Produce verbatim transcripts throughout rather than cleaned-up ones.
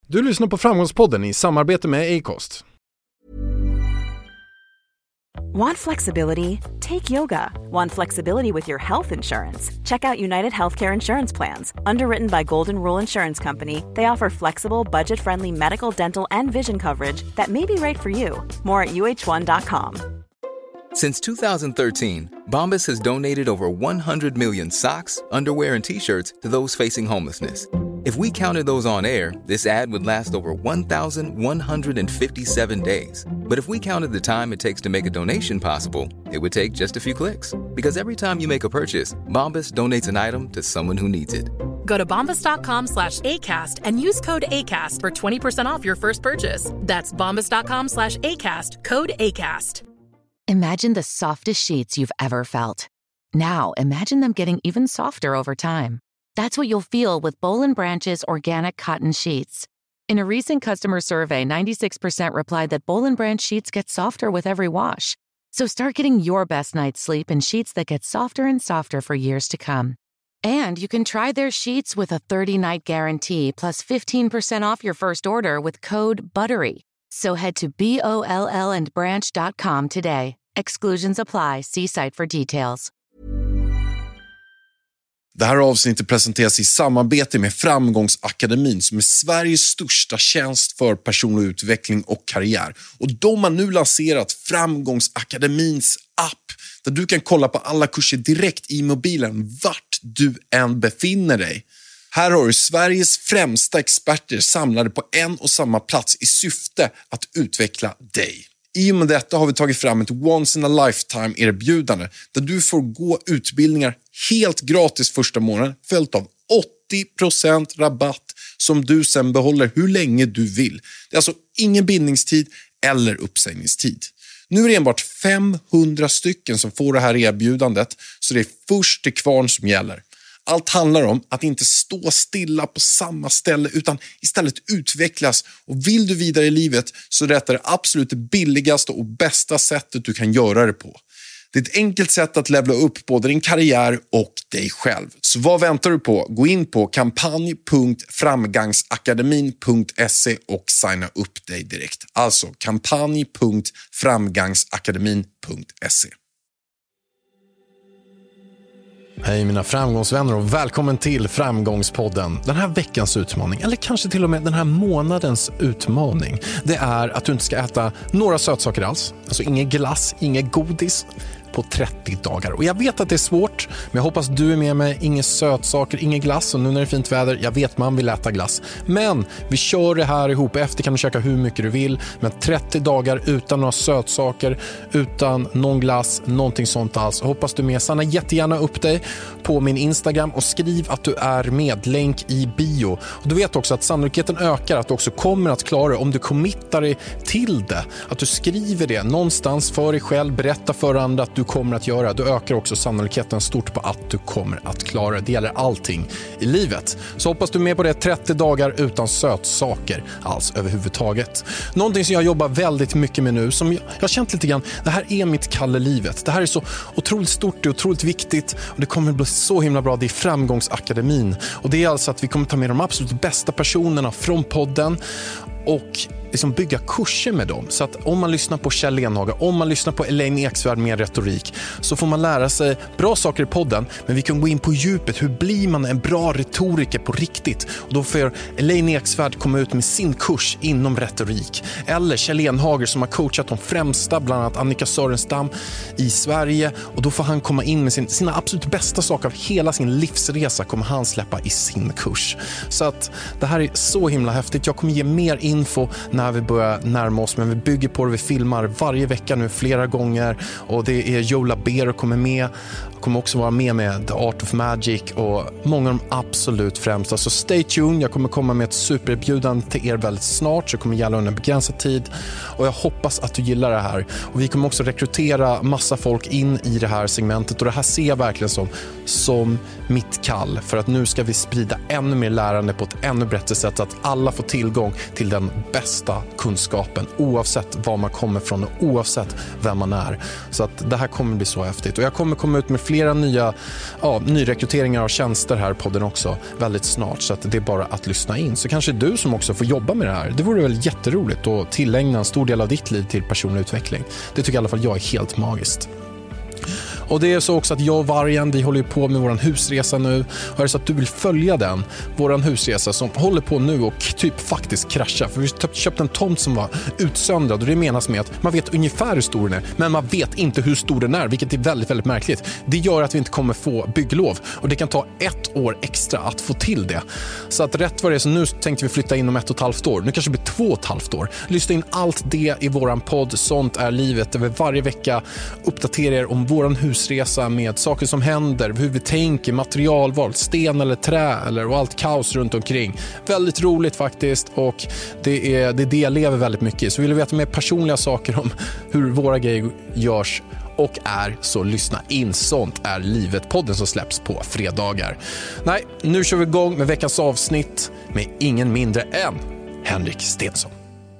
Du lyssnar på Framgångspodden i samarbete med Acast. Want flexibility? Take yoga. Want flexibility with your health insurance? Check out United Healthcare Insurance Plans. Underwritten by Golden Rule Insurance Company, they offer flexible, budget-friendly medical, dental, and vision coverage that may be right for you. More at U H one dot com. Since two thousand thirteen, Bombas has donated over one hundred million socks, underwear, and T-shirts to those facing homelessness. If we counted those on air, this ad would last over one thousand one hundred fifty-seven days. But if we counted the time it takes to make a donation possible, it would take just a few clicks. Because every time you make a purchase, Bombas donates an item to someone who needs it. Go to bombas.com slash ACAST and use code ACAST for twenty percent off your first purchase. That's bombas.com slash ACAST, code ACAST. Imagine the softest sheets you've ever felt. Now imagine them getting even softer over time. That's what you'll feel with Boll and Branch's organic cotton sheets. In a recent customer survey, ninety-six percent replied that Boll and Branch sheets get softer with every wash. So start getting your best night's sleep in sheets that get softer and softer for years to come. And you can try their sheets with a thirty-night guarantee plus fifteen percent off your first order with code BUTTERY. So head to B O L L and branch dot com today. Exclusions apply. See site for details. Det här avsnittet presenteras i samarbete med Framgångsakademin som är Sveriges största tjänst för personlig utveckling och karriär. Och de har nu lanserat Framgångsakademins app där du kan kolla på alla kurser direkt i mobilen vart du än befinner dig. Här har du Sveriges främsta experter samlade på en och samma plats i syfte att utveckla dig. I och med detta har vi tagit fram ett once in a lifetime erbjudande där du får gå utbildningar helt gratis första månaden följt av åttio procent rabatt som du sen behåller hur länge du vill. Det är alltså ingen bindningstid eller uppsägningstid. Nu är det enbart femhundra stycken som får det här erbjudandet så det är först till kvarn som gäller. Allt handlar om att inte stå stilla på samma ställe utan istället utvecklas. Och vill du vidare i livet så är detta det absolut billigaste och bästa sättet du kan göra det på. Det är ett enkelt sätt att levla upp både din karriär och dig själv. Så vad väntar du på? Gå in på kampanj punkt framgangsakademin punkt se och signa upp dig direkt. Alltså kampanj punkt framgangsakademin punkt se. Hej mina framgångsvänner och välkommen till Framgångspodden. Den här veckans utmaning, eller kanske till och med den här månadens utmaning, det är att du inte ska äta några sötsaker alls. Alltså ingen glass, ingen godis på trettio dagar. Och jag vet att det är svårt, men jag hoppas du är med mig. Inga sötsaker, ingen glass. Och nu när det är fint väder, jag vet man vill äta glass. Men vi kör det här ihop. Efter kan du käka hur mycket du vill. Men trettio dagar utan några sötsaker, utan någon glass, någonting sånt alls. Jag hoppas du är med. Sanna jättegärna upp dig på min Instagram och skriv att du är med. Länk i bio. Och du vet också att sannolikheten ökar att du också kommer att klara det om du committar dig till det. Att du skriver det någonstans för dig själv, berätta för andra att du kommer att göra. Du ökar också sannolikheten stort på att du kommer att klara det. Det gäller allting i livet. Så hoppas du är med på det. trettio dagar utan sötsaker alls överhuvudtaget. Någonting som jag jobbar väldigt mycket med nu, som jag har känt lite grann, det här är mitt kall i livet. Det här är så otroligt stort och otroligt viktigt och det kommer att bli så himla bra. Det är Framgångsakademin. Och det är alltså att vi kommer ta med de absolut bästa personerna från podden och liksom bygga kurser med dem. Så att om man lyssnar på Kjell Lenhager, om man lyssnar på Elaine Eksvärd med retorik, så får man lära sig bra saker i podden, men vi kan gå in på djupet. Hur blir man en bra retoriker på riktigt? Och då får Elaine Eksvärd komma ut med sin kurs inom retorik. Eller Kjell Lenhager som har coachat de främsta, bland annat Annika Sörenstam i Sverige. Och då får han komma in med sin, sina absolut bästa saker av hela sin livsresa kommer han släppa i sin kurs. Så att det här är så himla häftigt. Jag kommer ge mer info när vi börjar närma oss, men vi bygger på det. Vi filmar varje vecka nu flera gånger och det är Joe Labero kommer med, kommer också vara med med The Art of Magic och många av de absolut främsta. Så stay tuned, jag kommer komma med ett supererbjudande till er väldigt snart, så det kommer gälla under en begränsad tid och jag hoppas att du gillar det här. Och vi kommer också rekrytera massa folk in i det här segmentet och det här ser jag verkligen som, som mitt kall, för att nu ska vi sprida ännu mer lärande på ett ännu bättre sätt så att alla får tillgång till den bästa datakunskapen oavsett var man kommer från och oavsett vem man är. Så att det här kommer bli så häftigt. Och jag kommer komma ut med flera nya ja, nyrekryteringar av tjänster här på podden också väldigt snart. Så att det är bara att lyssna in. Så kanske du som också får jobba med det här. Det vore väl jätteroligt att tillägna en stor del av ditt liv till personlig utveckling. Det tycker i alla fall jag är helt magiskt. Och det är så också att jag och Vargen, vi håller ju på med våran husresa nu. Och är det så att du vill följa den, våran husresa som håller på nu och typ faktiskt kraschar. För vi har köpt en tomt som var utsöndrad och det menas med att man vet ungefär hur stor den är. Men man vet inte hur stor den är, vilket är väldigt, väldigt märkligt. Det gör att vi inte kommer få bygglov. Och det kan ta ett år extra att få till det. Så att rätt vad det är så nu tänkte vi flytta in om ett och ett halvt år. Nu kanske det blir två och ett halvt år. Lyssna in allt det i våran podd, Sånt är livet. Där vi varje vecka uppdaterar er om våran husresa med saker som händer, hur vi tänker, materialval, sten eller trä eller, och allt kaos runt omkring. Väldigt roligt faktiskt och det är det, är det jag lever väldigt mycket i. Så vill du veta mer personliga saker om hur våra grejer görs och är, så lyssna in. Sånt är livet, podden som släpps på fredagar. Nej, nu kör vi igång med veckans avsnitt med ingen mindre än Henrik Stenson.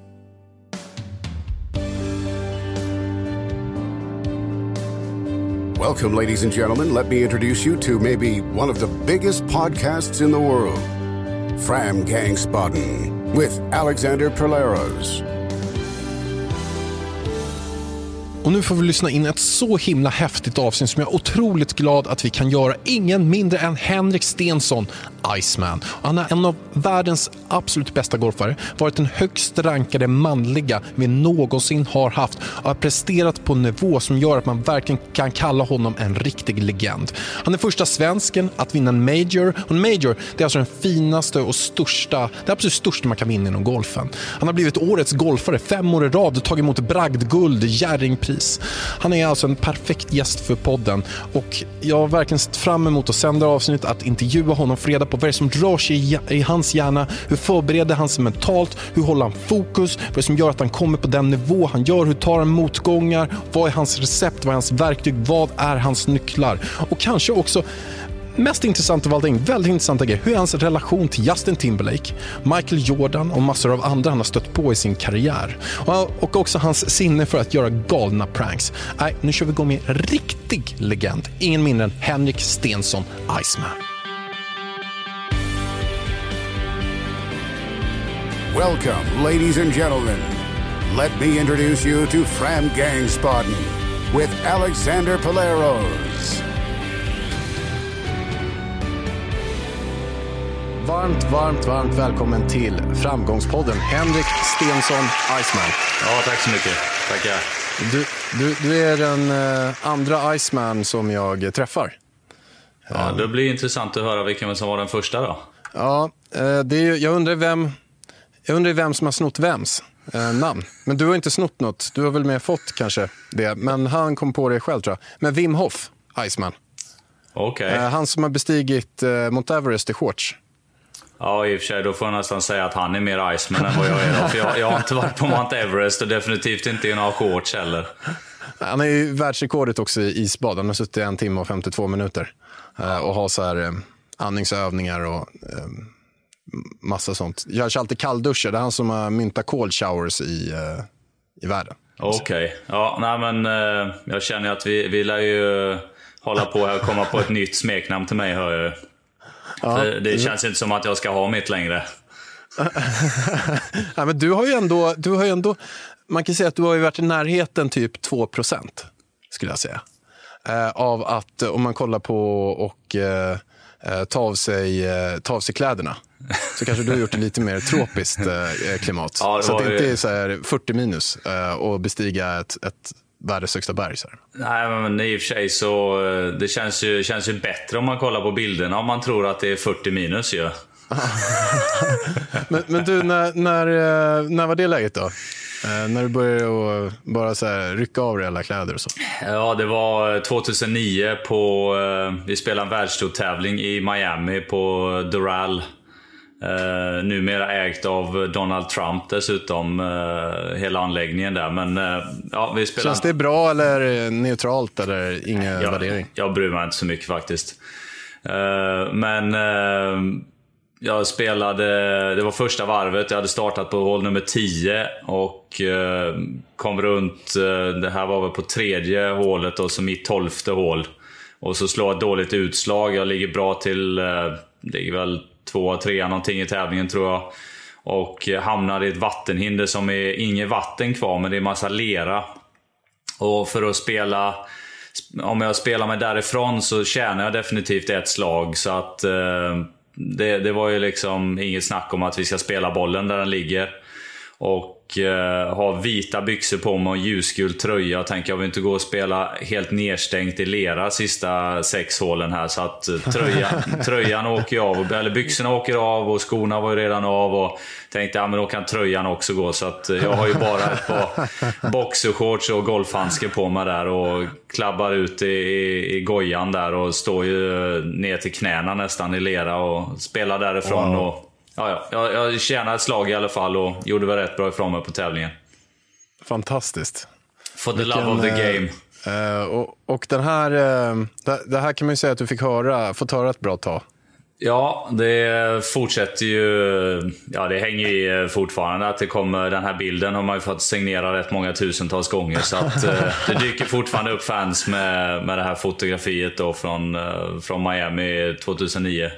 Welcome, ladies and gentlemen. Let me introduce you to maybe one of the biggest podcasts in the world, Fram Gangsbaden, with Alexander Perleros. Och nu får vi lyssna in ett så himla häftigt avsnitt som jag är otroligt glad att vi kan göra. Ingen mindre än Henrik Stenson, Iceman. Han är en av världens absolut bästa golfare, varit den högst rankade manliga vi någonsin har haft och har presterat på en nivå som gör att man verkligen kan kalla honom en riktig legend. Han är första svensken att vinna en major. Och en major, det är alltså den finaste och största, det absolut största man kan vinna inom golfen. Han har blivit årets golfare fem år i rad och tagit emot bragdguld, Jerringpris. Han är alltså en perfekt gäst för podden och jag har verkligen sett fram emot att sända avsnitt, att intervjua honom, för reda på vad det som drar sig i, i hans hjärna, hur förbereder han sig mentalt, hur håller han fokus, vad det som gör att han kommer på den nivå han gör, hur tar han vad vad är hans recept, vad är hans verktyg, vad är hans nycklar och kanske också mest intressant av allting, väldigt intressanta grejer. Hur är hans relation till Justin Timberlake, Michael Jordan och massor av andra han har stött på i sin karriär. Och också hans sinne för att göra galna pranks. Nej, nu kör vi igång med en riktig legend. Ingen mindre än Henrik Stenson, Iceman. Welcome, ladies and gentlemen. Let me introduce you to Fram Gangsbaden with Alexander Perleros. Varmt, varmt, varmt välkommen till Framgångspodden. Henrik Stenson, Iceman. Ja, tack så mycket. Tackar. Du, du, du är den uh, andra Iceman som jag träffar. Ja, det blir intressant att höra vilken som var den första då. Ja, uh, det är, jag undrar vem jag undrar vem som har snott vems uh, namn. Men du har inte snott något. Du har väl mer fått kanske det. Men han kom på det själv tror jag. Men Wim Hof, Iceman. Okej. Okay. Uh, han som har bestigit uh, Mount Everest i shorts. Ja, i och för sig, då får jag nästan säga att han är mer Iceman än vad jag är. För jag, jag har inte varit på Mount Everest och definitivt inte i några shorts heller. Han är ju världsrekordet också i isbad. Han har suttit en timme och femtiotvå minuter. Och har så här andningsövningar och massa sånt. Jag kör alltid kallduschar. Det är han som har myntat cold showers i, i världen. Okej. Okay. Ja, nej men jag känner att vi, vi lär ju hålla på här och komma på ett nytt smeknamn till mig, hör jag. Ja. Det känns inte som att jag ska ha mitt längre. Ja, men du har ju ändå, du har ju ändå, man kan säga att du har ju varit i närheten typ två procent skulle jag säga. Eh, av att om man kollar på och eh, ta, av sig, eh, ta av sig kläderna. Så kanske du har gjort det lite mer tropiskt eh, klimat. Ja, så att det inte är så här fyrtio minus eh, och bestiga ett, ett världens högsta berg. Så här. Nej, men i och för sig så det känns ju, känns ju bättre om man kollar på bilderna om man tror att det är fyrtio minus ju. men, men du, när, när, när var det läget då? Eh, när du började att bara så här, rycka av dig alla kläder och så? Ja, det var tjugohundranio på, eh, vi spelade en världsstortävling i Miami på Doral. Uh, numera ägt av Donald Trump dessutom, uh, hela anläggningen där. Men uh, ja, vi spelar... Känns det bra eller neutralt eller ingen jag, värdering? Jag bryr mig inte så mycket faktiskt. Uh, men uh, Jag spelade, det var första varvet, jag hade startat på hål nummer tio och eh, kom runt, eh, det här var väl på tredje hålet och så mitt tolfte hål. Och så slår ett dåligt utslag, jag ligger bra till, eh, ligger väl två, tre någonting i tävlingen tror jag. Och hamnar i ett vattenhinder som är inget vatten kvar, men det är massa lera. Och för att spela, om jag spelar mig därifrån så tjänar jag definitivt ett slag. Så att eh, det, det var ju liksom inget snack om att vi ska spela bollen där den ligger. Och eh, ha vita byxor på mig och ljusgul tröja. Jag tänker jag vill inte gå och spela helt nedstängt i lera sista sex hålen här. Så att tröjan, tröjan åker av, eller byxorna åker av och skorna var ju redan av. Och tänkte ja men då kan tröjan också gå. Så att jag har ju bara ett par boxershorts och golfhandskar på mig där. Och klabbar ut i, i, i gojan där och står ju ner till knäna nästan i lera. Och spelar därifrån wow. och Ja, ja. Jag, jag tjänade ett slag i alla fall och gjorde väl rätt bra ifrån mig på tävlingen. Fantastiskt. For the Vilken, love of the game. Uh, och, och den här, uh, det, det här kan man ju säga att du fick höra, fått höra ett bra tag. Ja, det fortsätter ju, ja det hänger ju fortfarande att det kommer, den här bilden har man ju fått signera rätt många tusentals gånger. Så att uh, det dyker fortfarande upp fans med, med det här fotografiet då från, uh, från Miami tjugohundranio.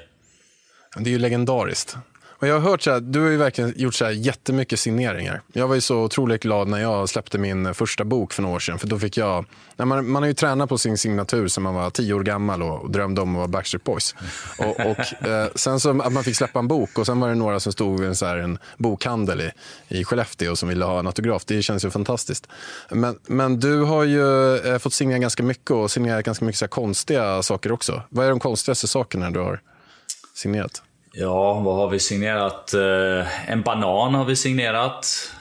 Det är ju legendariskt. Och jag har hört så här, du har ju verkligen gjort så här jättemycket signeringar. Jag var ju så otroligt glad när jag släppte min första bok för några år sedan. För då fick jag, när man, man har ju tränat på sin signatur som man var tio år gammal och, och drömde om att vara Backstreet Boys. Och, och eh, sen så att man fick släppa en bok och sen var det några som stod vid en, så här, en bokhandel i, i Skellefteå som ville ha en autograf. Det känns ju fantastiskt. Men, men du har ju eh, fått signera ganska mycket och signerat ganska mycket så här konstiga saker också. Vad är de konstigaste sakerna du har signerat? Ja, vad har vi signerat? Eh, en banan har vi signerat.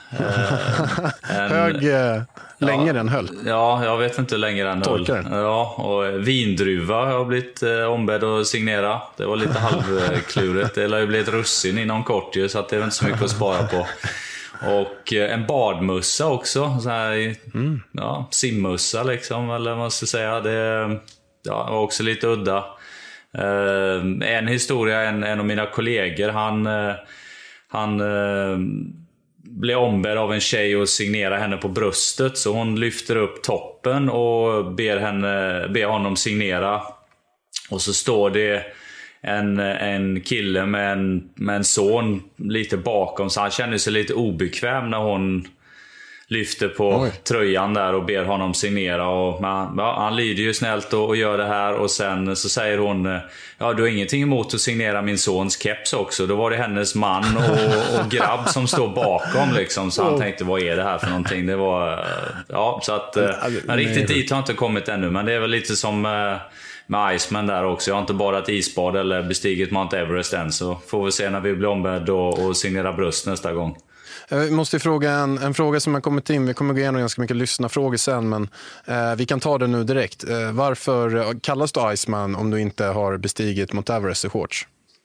Eh, en, Hög, eh, länge ja, den höll. Ja, jag vet inte hur länge den höll. Torkar. Ja, och vindruva har jag blivit eh, ombedd att signera. Det var lite halvklurigt. Det har ju blivit russin inom kort ju, så att det är inte så mycket att spara på. Och eh, en badmussa också. Så här, mm. ja, simmussa liksom, eller vad man ska säga. Det ja, var också lite udda. Uh, en historia, en, en av mina kollegor han, uh, han uh, blev ombedd av en tjej att signera henne på bröstet, så hon lyfter upp toppen och ber, henne, ber honom signera, och så står det en, en kille med en, med en son lite bakom, så han känner sig lite obekväm när hon lyfter på Oj. tröjan där och ber honom signera. Och man, ja, han lyder ju snällt och, och gör det här. Och sen så säger hon, ja du har ingenting emot att signera min sons keps också. Då var det hennes man och, och grabb som står bakom liksom. Så han tänkte, vad är det här för någonting? Det var, ja, så att men riktigt dit har jag inte kommit ännu. Men det är väl lite som med Iceman där också. Jag har inte bara ett isbad eller bestigit Mount Everest än. Så får vi se när vi blir ombedd och, och signera bröst nästa gång. Jag måste fråga en, en fråga som har kommit in. Vi kommer gå igenom ganska mycket lyssnarfrågor sen, men eh, vi kan ta det nu direkt. Eh, varför kallas du Iceman om du inte har bestigit Mount Everest i shorts?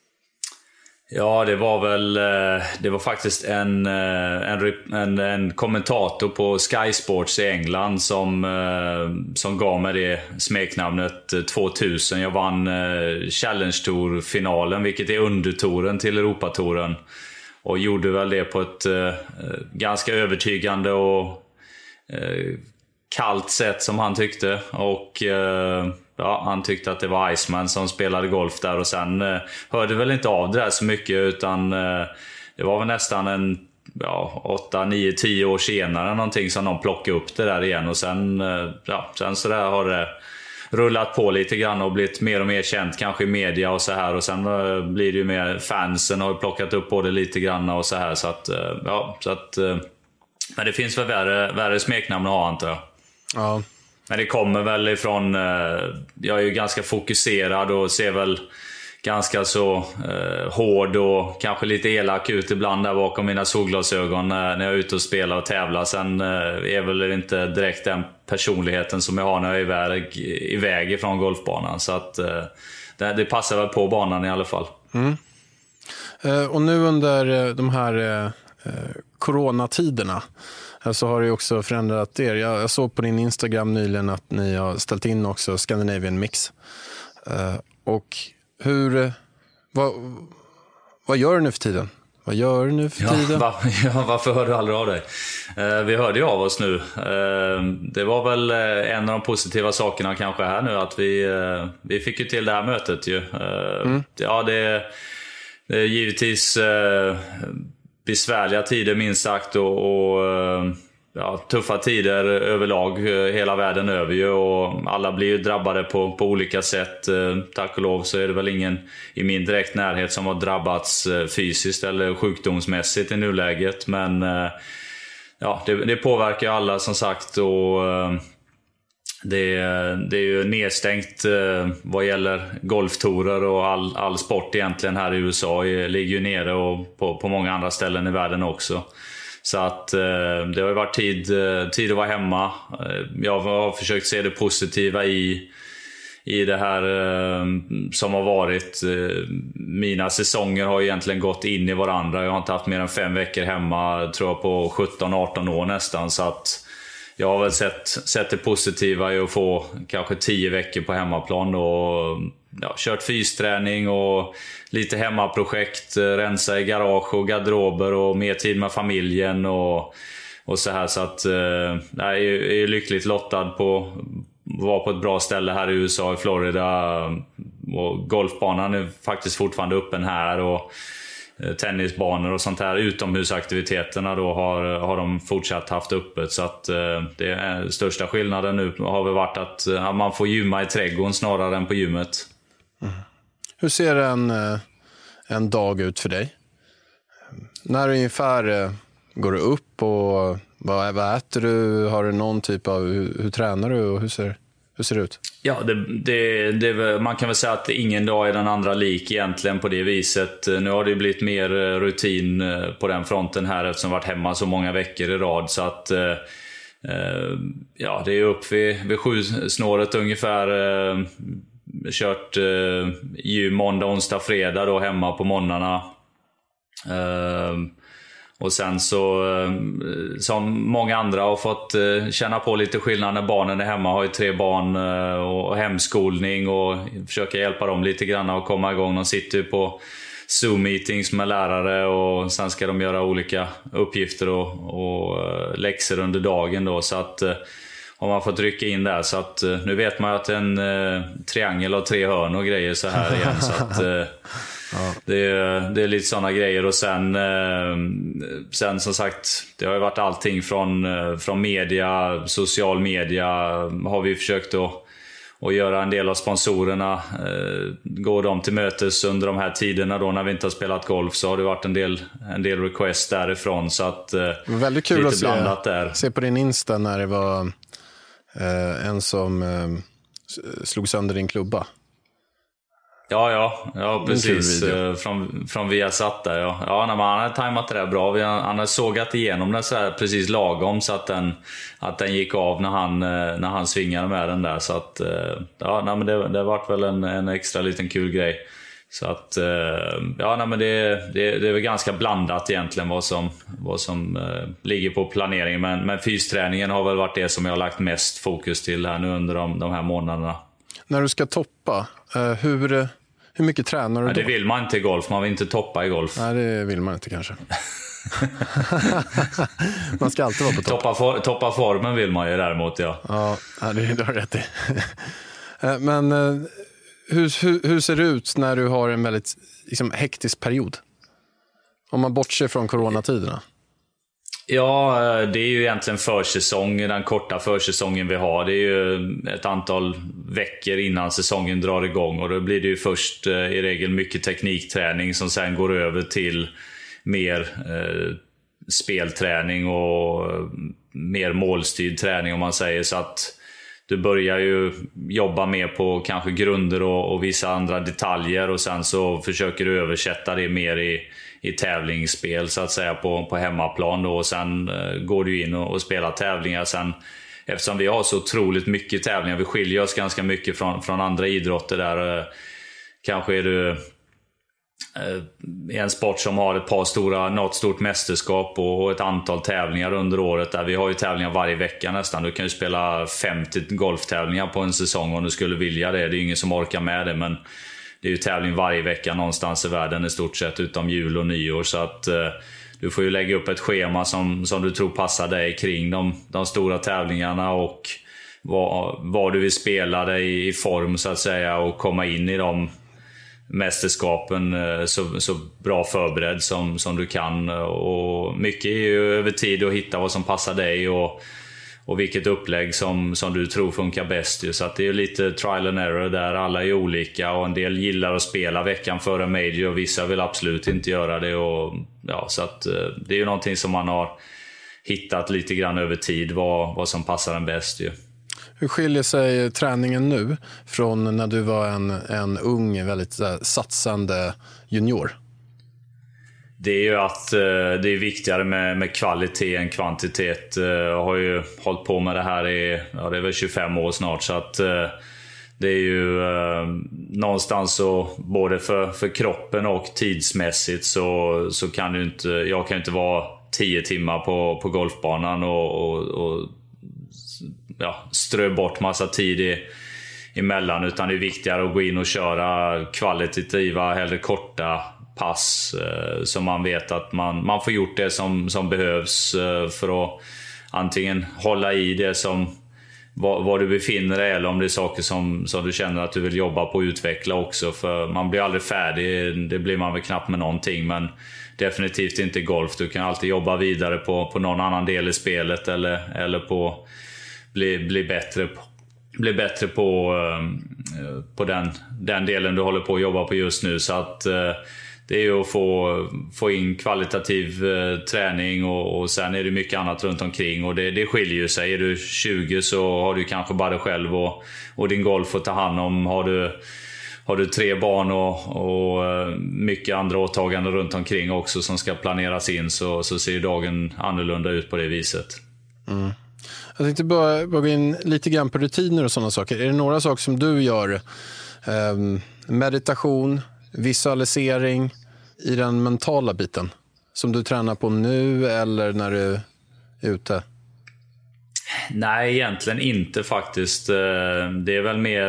Ja, det var väl det var faktiskt en, en, en, en kommentator på Sky Sports i England som, som gav mig det smeknamnet tvåtusen. Jag vann Challenge Tour-finalen, vilket är undertouren till Europatouren. Och gjorde väl det på ett eh, ganska övertygande och eh, kallt sätt som han tyckte. Och eh, ja, han tyckte att det var Iceman som spelade golf där. Och sen eh, hörde väl inte av det där så mycket, utan eh, det var väl nästan en ja, åtta, nio, tio år senare någonting som de plockade upp det där igen. Och sen, eh, ja, sen så där har det rullat på lite grann och blivit mer och mer känt kanske i media och så här, och sen uh, blir det ju mer, fansen har plockat upp på det lite grann och så här, så att uh, ja, så att uh, men det finns väl värre, värre smeknamn att ha, antar jag. Ja. Men det kommer väl ifrån uh, jag är ju ganska fokuserad och ser väl ganska så uh, hård och kanske lite elak ut ibland där bakom mina solglasögon när, när jag är ute och spelar och tävlar. Sen uh, är väl inte direkt den personligheten som jag har när jag är iväg, iväg ifrån golfbanan. Så att uh, det, det passar väl på banan i alla fall. Mm. Uh, och nu under de här uh, coronatiderna så har det också förändrat er. Jag, jag såg på din Instagram nyligen att ni har ställt in också Scandinavian Mix. Uh, och hur, vad, vad gör du nu för tiden? Vad gör du nu för ja, tiden? Va, ja, varför hör du aldrig av dig? Eh, vi hörde ju av oss nu. Eh, det var väl en av de positiva sakerna kanske här nu, att vi, eh, vi fick ju till det här mötet ju. Eh, mm. Ja, det, det är givetvis eh, besvärliga tider minst sagt och, och ja, tuffa tider överlag hela världen över ju, och alla blir ju drabbade på, på olika sätt. Tack och lov så är det väl ingen i min direkt närhet som har drabbats fysiskt eller sjukdomsmässigt i nuläget, men ja, det, det påverkar alla som sagt, och det, det är ju nedstängt vad gäller golftorer och all, all sport egentligen här i U S A ligger ju nere, och på, på många andra ställen i världen också. Så att eh, det har ju varit tid, tid att vara hemma. Jag har försökt se det positiva i, i det här eh, som har varit. Mina säsonger har egentligen gått in i varandra. Jag har inte haft mer än fem veckor hemma, tror jag, på sjutton arton år nästan. Så att jag har väl sett, sett det positiva i att få kanske tio veckor på hemmaplan och ja, kört fysträning och lite hemmaprojekt, rensa i garage och garderober och mer tid med familjen och, och så här. Så att eh, jag är, är lyckligt lottad på att vara på ett bra ställe här i U S A, i Florida, och golfbanan är faktiskt fortfarande öppen här, och tennisbanor och sånt här, utomhusaktiviteterna då har, har de fortsatt haft öppet. Så att eh, det är största skillnaden nu har väl varit att, att man får gymma i trädgården snarare än på gymmet. Mm. Hur ser en, en dag ut för dig? När ungefär går du upp, och vad, vad äter du? Har du någon typ av, hur, hur tränar du och hur ser, hur ser det ut? Ja, det, det, det, man kan väl säga att ingen dag är den andra lik egentligen på det viset. Nu har det blivit mer rutin på den fronten här eftersom jag varit hemma så många veckor i rad. Så att eh, ja, det är upp vid, vid sju snåret ungefär. Eh, kört eh, gym måndag, onsdag, fredag då hemma på måndagarna. Eh, Och sen så, som många andra har fått känna på lite skillnad när barnen är hemma. Har ju tre barn och hemskolning och försöka hjälpa dem lite grann att komma igång. De sitter ju på Zoom-meetings med lärare och sen ska de göra olika uppgifter och, och läxor under dagen då. Så att har man fått rycka in där. Så att nu vet man att en triangel och tre hörn och grejer så här igen. Så att ja. Det, är, det är lite sådana grejer. Och sen, eh, sen som sagt, det har ju varit allting från, eh, från media, social media har vi försökt att, att göra en del av sponsorerna. Eh, går de till mötes under de här tiderna då när vi inte har spelat golf, så har det varit en del, en del request därifrån. Så att, eh, väldigt kul lite att se, blandat där. se på din Insta när det var eh, en som eh, slog sönder din klubba. Ja, ja, ja precis. Från, från Viasat där, ja. Ja, när man hade tajmat det där bra. Vi, han hade sågat igenom den så här precis lagom så att den, att den gick av när han, när han svingade med den där. Så att, ja, nej, men det, det har varit väl en, en extra liten kul grej. Så att, ja, nej, men det, det, det är väl ganska blandat egentligen vad som, vad som uh, ligger på planeringen. Men, men fysträningen har väl varit det som jag har lagt mest fokus till här nu under de, de här månaderna. När du ska toppa, hur, hur mycket tränar du då? Ja, det vill man inte i golf, man vill inte toppa i golf. Nej, det vill man inte kanske. Man ska alltid vara på topp. Toppa, for, toppa formen vill man ju däremot, ja. Ja, det har rätt i. Men hur, hur, hur ser det ut när du har en väldigt liksom, hektisk period? Om man bortser från coronatiderna. Ja, det är ju egentligen försäsong, den korta försäsongen vi har. Det är ju ett antal veckor innan säsongen drar igång. Och då blir det ju först i regel mycket teknikträning som sen går över till mer eh, spelträning och mer målstyrd träning om man säger. Så att du börjar ju jobba mer på kanske grunder och, och vissa andra detaljer. Och sen så försöker du översätta det mer i i tävlingsspel så att säga på, på hemmaplan då, och sen eh, går du in och, och spelar tävlingar sen, eftersom vi har så otroligt mycket tävlingar, vi skiljer oss ganska mycket från, från andra idrotter där eh, kanske är du eh, i en sport som har ett par stora, något stort mästerskap och, och ett antal tävlingar under året där vi har ju tävlingar varje vecka nästan. Du kan ju spela femtio golftävlingar på en säsong om du skulle vilja det, det är ingen som orkar med det, men det är ju tävling varje vecka någonstans i världen i stort sett, utom jul och nyår. Så att eh, du får ju lägga upp ett schema som, som du tror passar dig kring de, de stora tävlingarna och vad, vad du vill spela dig i form så att säga, och komma in i de mästerskapen så, så bra förberedd som, som du kan. Och mycket är ju över tid att hitta vad som passar dig och, och vilket upplägg som, som du tror funkar bäst. Så att det är lite trial and error där, alla är olika och en del gillar att spela veckan före major och vissa vill absolut inte göra det. Och, ja, så att det är ju någonting som man har hittat lite grann över tid, vad, vad som passar en bäst ju. Hur skiljer sig träningen nu från när du var en, en ung, väldigt så, satsande junior? Det är ju att eh, det är viktigare med, med kvalitet än kvantitet. Eh, jag har ju hållit på med det här i ja, det är väl tjugofem år snart, så att eh, det är ju eh, någonstans så både för, för kroppen och tidsmässigt så, så kan du inte, jag kan inte vara tio timmar på, på golfbanan och, och, och ja, strö bort massa tid i, emellan, utan det är viktigare att gå in och köra kvalitativa, hellre korta pass eh, så man vet att man, man får gjort det som, som behövs eh, för att antingen hålla i det som var, var du befinner dig, eller om det är saker som, som du känner att du vill jobba på och utveckla också, för man blir aldrig färdig, det blir man väl knappt med någonting, men definitivt inte golf. Du kan alltid jobba vidare på, på någon annan del i spelet eller, eller på bli, bli bättre på bli bättre på, på den, den delen du håller på att jobba på just nu. Så att det är ju att få, få in kvalitativ träning och, och sen är det mycket annat runt omkring och det, det skiljer ju sig. Är du tjugo så har du kanske bara dig själv och, och din golf att ta hand om. Har du, har du tre barn och, och mycket andra åtaganden runt omkring också som ska planeras in, så, så ser dagen annorlunda ut på det viset. Mm. Jag tänkte bara, bara gå in lite grann på rutiner och sådana saker. Är det några saker som du gör? Eh, meditation, visualisering i den mentala biten som du tränar på nu eller när du är ute? Nej, egentligen inte faktiskt. Det är väl mer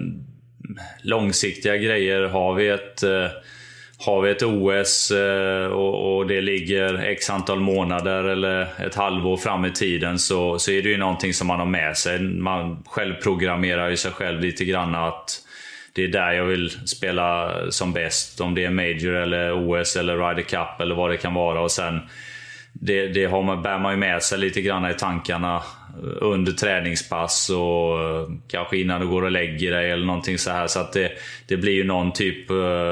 långsiktiga grejer. Har vi ett... Har vi ett O S och, och det ligger x antal månader eller ett halvår fram i tiden, så, så är det ju någonting som man har med sig. Man själv programmerar ju sig själv lite grann att det är där jag vill spela som bäst. Om det är Major eller O S eller Ryder Cup eller vad det kan vara. Och sen det, det har man, bär man ju med sig lite grann i tankarna under träningspass och kanske innan du går och lägger dig eller någonting så här. Så att det, det blir ju någon typ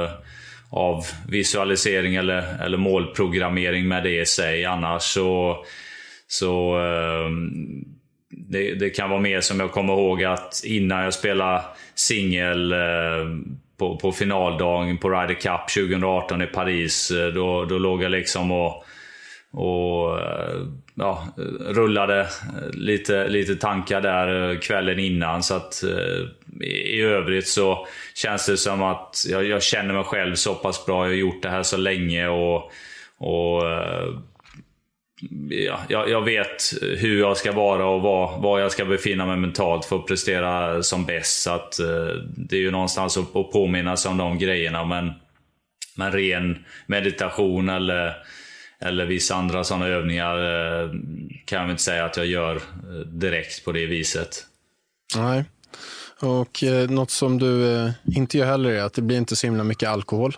av visualisering eller, eller målprogrammering med det i sig. Annars så, så eh, det, det kan vara mer som jag kommer ihåg att innan jag spelade singel eh, på, på finaldagen på Ryder Cup tjugo arton i Paris, då, då låg jag liksom och, och ja, rullade lite, lite tankar där kvällen innan. Så att i övrigt så känns det som att jag, jag känner mig själv så pass bra. Jag har gjort det här så länge och, och ja, jag, jag vet hur jag ska vara och var, var jag ska befinna mig mentalt för att prestera som bäst. Så att det är ju någonstans att, att påminna sig om de grejerna, men, men ren meditation eller Eller vissa andra sådana övningar kan jag inte säga att jag gör direkt på det viset. Nej. Och eh, något som du eh, inte gör heller är att det blir inte så himla mycket alkohol.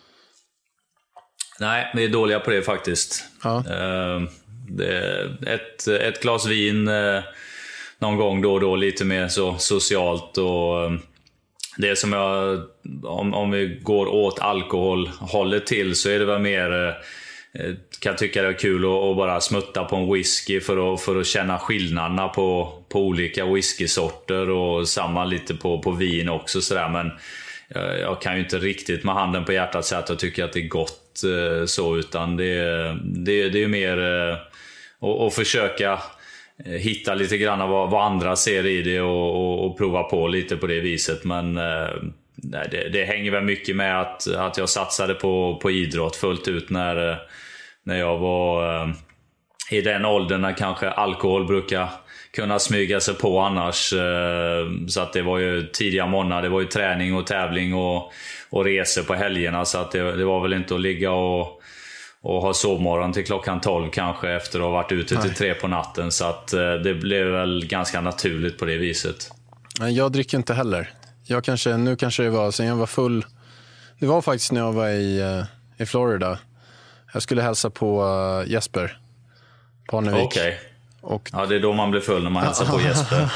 Nej, vi är dåliga på det faktiskt. Ja. Eh, det, ett, ett glas vin eh, någon gång då och då, lite mer så socialt. Och eh, det som jag, om, om vi går åt alkoholhållet till, så är det väl mer... Eh, kan tycka det är kul att bara smutta på en whisky för att, för att känna skillnaderna på, på olika whiskysorter, och samma lite på, på vin också sådär. Men jag, jag kan ju inte riktigt med handen på hjärtat säga att jag tycker att det är gott så, utan det, det, det är mer att, att försöka hitta lite grann vad, vad andra ser i det och, och, och prova på lite på det viset. Men nej, det, det hänger väl mycket med att, att jag satsade på, på idrott fullt ut när, när jag var eh, i den åldern när kanske alkohol brukar kunna smyga sig på annars. Så att det var ju tidiga månader, det var ju träning och tävling och, och resor på helgerna. Så att det, det var väl inte att ligga och, och ha sovmorgon till klockan tolv kanske efter att ha varit ute till tre på natten. Så att det blev väl ganska naturligt på det viset. Jag dricker inte heller. Jag kanske, nu kanske det var sen jag var full. Det var faktiskt när jag var i, i Florida. Jag skulle hälsa på Jesper Parnevik. Okej. Okay. Och... Ja, det är då man blir full när man hälsar på Jesper.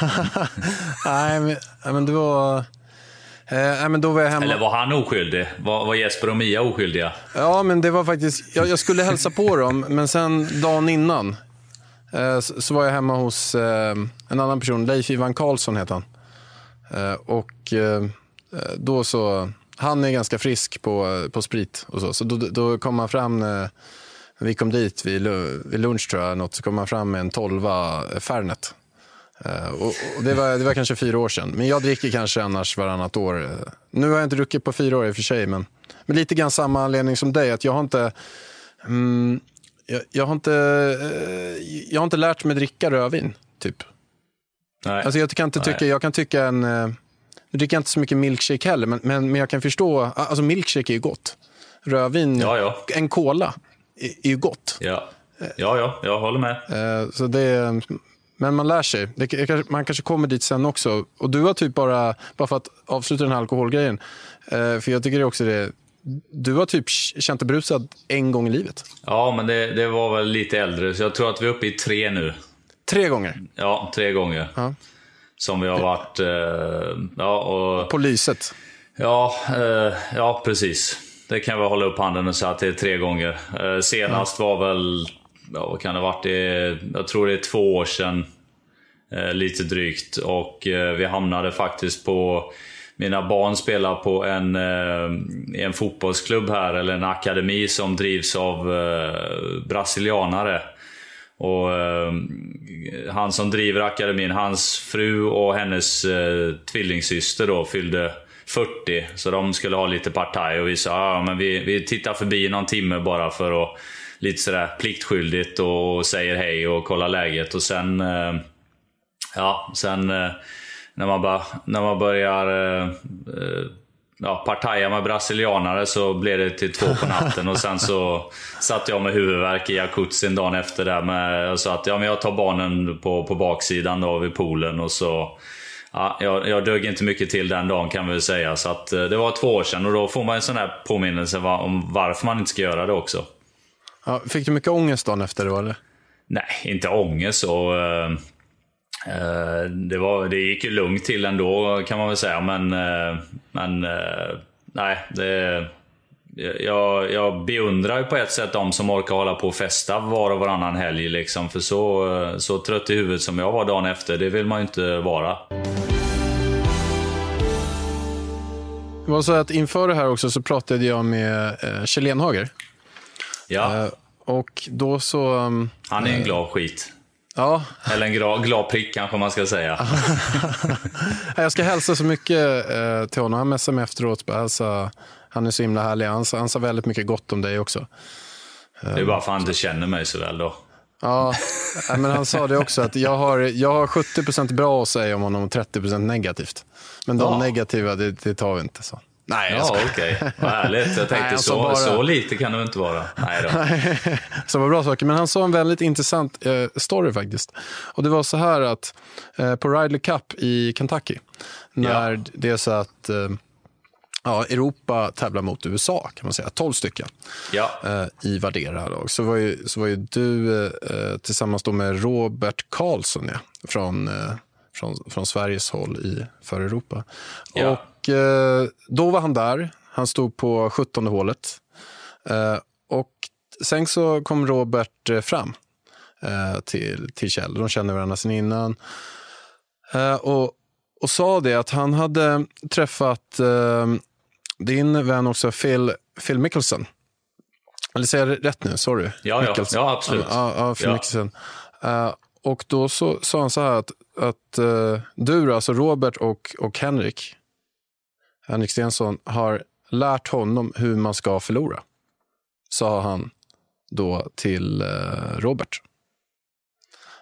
Nej, men, men det var... Eh, men då var jag hemma. Eller var han oskyldig? Var, var Jesper och Mia oskyldiga? Ja, men det var faktiskt... Jag, jag skulle hälsa på dem, men sen dagen innan eh, så, så var jag hemma hos eh, en annan person. Leif Ivan Karlsson heter han. Eh, och eh, då så... Han är ganska frisk på, på sprit och så. Så då, då kom han fram... Eh, vi kom dit vid, vid lunch tror jag, något, så kom man fram med en tolva Fernet. Uh, och, och det, var, det var kanske fyra år sedan. Men jag dricker kanske annars varannat år. Nu har jag inte druckit på fyra år i och för sig. Men, men lite grann samma anledning som dig. Att jag har inte... Mm, jag, jag, har inte uh, jag har inte lärt mig dricka rödvin, typ. Nej. Alltså jag kan inte tycka... Jag kan tycka en... Uh, jag dricker inte så mycket milkshake heller. Men, men, men jag kan förstå... Alltså milkshake är ju gott. Rödvin... Ja, ja. En cola är ju gott. Ja, ja, ja jag håller med. Så det, men man lär sig. Det, man kanske kommer dit sen också. Och du har typ bara, bara för att avsluta den här alkoholgrejen. För jag tycker det också det. Du har typ känt dig brusad en gång i livet. Ja, men det, det var väl lite äldre. Så jag tror att vi är uppe i tre nu. Tre gånger? Ja, tre gånger. Ja. Som vi har varit... Ja, och, på lyset? Ja, ja, precis. Det kan vi hålla upp handen och säga att det är tre gånger. Eh, senast var väl, ja, vad kan det ha varit? Det, jag tror det är två år sedan, eh, lite drygt. Och eh, vi hamnade faktiskt på, mina barn spelar på en, eh, en fotbollsklubb här, eller en akademi som drivs av eh, brasilianare. Och eh, han som driver akademin, hans fru och hennes eh, tvillingsyster då fyllde fyrtio, så de skulle ha lite partaj och vi sa ja, men vi, vi tittar förbi någon timme bara för att lite sådär pliktskyldigt och säger hej och kollar läget och sen eh, ja, sen eh, när man bara när man börjar eh, ja, partaja med brasilianare så blev det till två på natten och sen så satt jag med huvudvärk i jacuzzin dagen efter där med, och sa att ja, men jag tar barnen på, på baksidan då vid poolen och så. Ja, jag, jag dög inte mycket till den dagen kan vi väl säga. Så att, det var två år sedan och då får man en sån här påminnelse om varför man inte ska göra det också. Ja, fick du mycket ångest dagen efter då eller? Nej, inte ångest. Och, uh, uh, det, var, det gick ju lugnt till ändå kan man väl säga. Men, uh, men uh, nej, det, jag, jag beundrar ju på ett sätt de som orkar hålla på och festa var och varannan helg. Liksom, för så, så trött i huvudet som jag var dagen efter, det vill man ju inte vara. Det var så att inför det här också så pratade jag med eh, Kjell Enhager. Ja. Eh, och då så... Um, Han är en glad skit. Ja. Eller en glad, glad prick kanske man ska säga. Jag ska hälsa så mycket eh, till honom. Han messade mig efteråt. Alltså, han är så himla härlig. Han, han sa väldigt mycket gott om dig också. Det är bara för att han inte känner mig så väl då. Ja, men han sa det också att jag har, jag har sjuttio procent bra att säga om honom och trettio procent negativt. Men de ja. negativa, det, det tar vi inte så. Nej, ja, okej. Okay. Vad härligt. Jag tänkte Nej, så, bara... så lite kan det inte vara. Nej då. Så var bra saker. Men han sa en väldigt intressant eh, story faktiskt. Och det var så här att eh, på Ridley Cup i Kentucky, när ja. det är så att eh, ja, Europa tävlar mot U S A kan man säga, tolv stycken ja. eh, i värdera lag. Så var ju, så var ju du eh, tillsammans då med Robert Karlsson ja, från, eh, från, från Sveriges håll i, för Europa. Ja. Och eh, då var han där, han stod på sjuttonde hålet. Eh, och sen så kom Robert eh, fram eh, till, till Kjell, de kände varandra sedan innan. Eh, och, och sa det att han hade träffat eh, din vän också, Phil, Phil Mickelson. Eller säger jag rätt nu? Sorry. Ja, ja. ja absolut. Ja, ja, Phil ja. Mickelson. Uh, och då så sa han så här att, att uh, du, alltså Robert och, och Henrik, Henrik Stensson, har lärt honom hur man ska förlora. Sa han då till uh, Robert.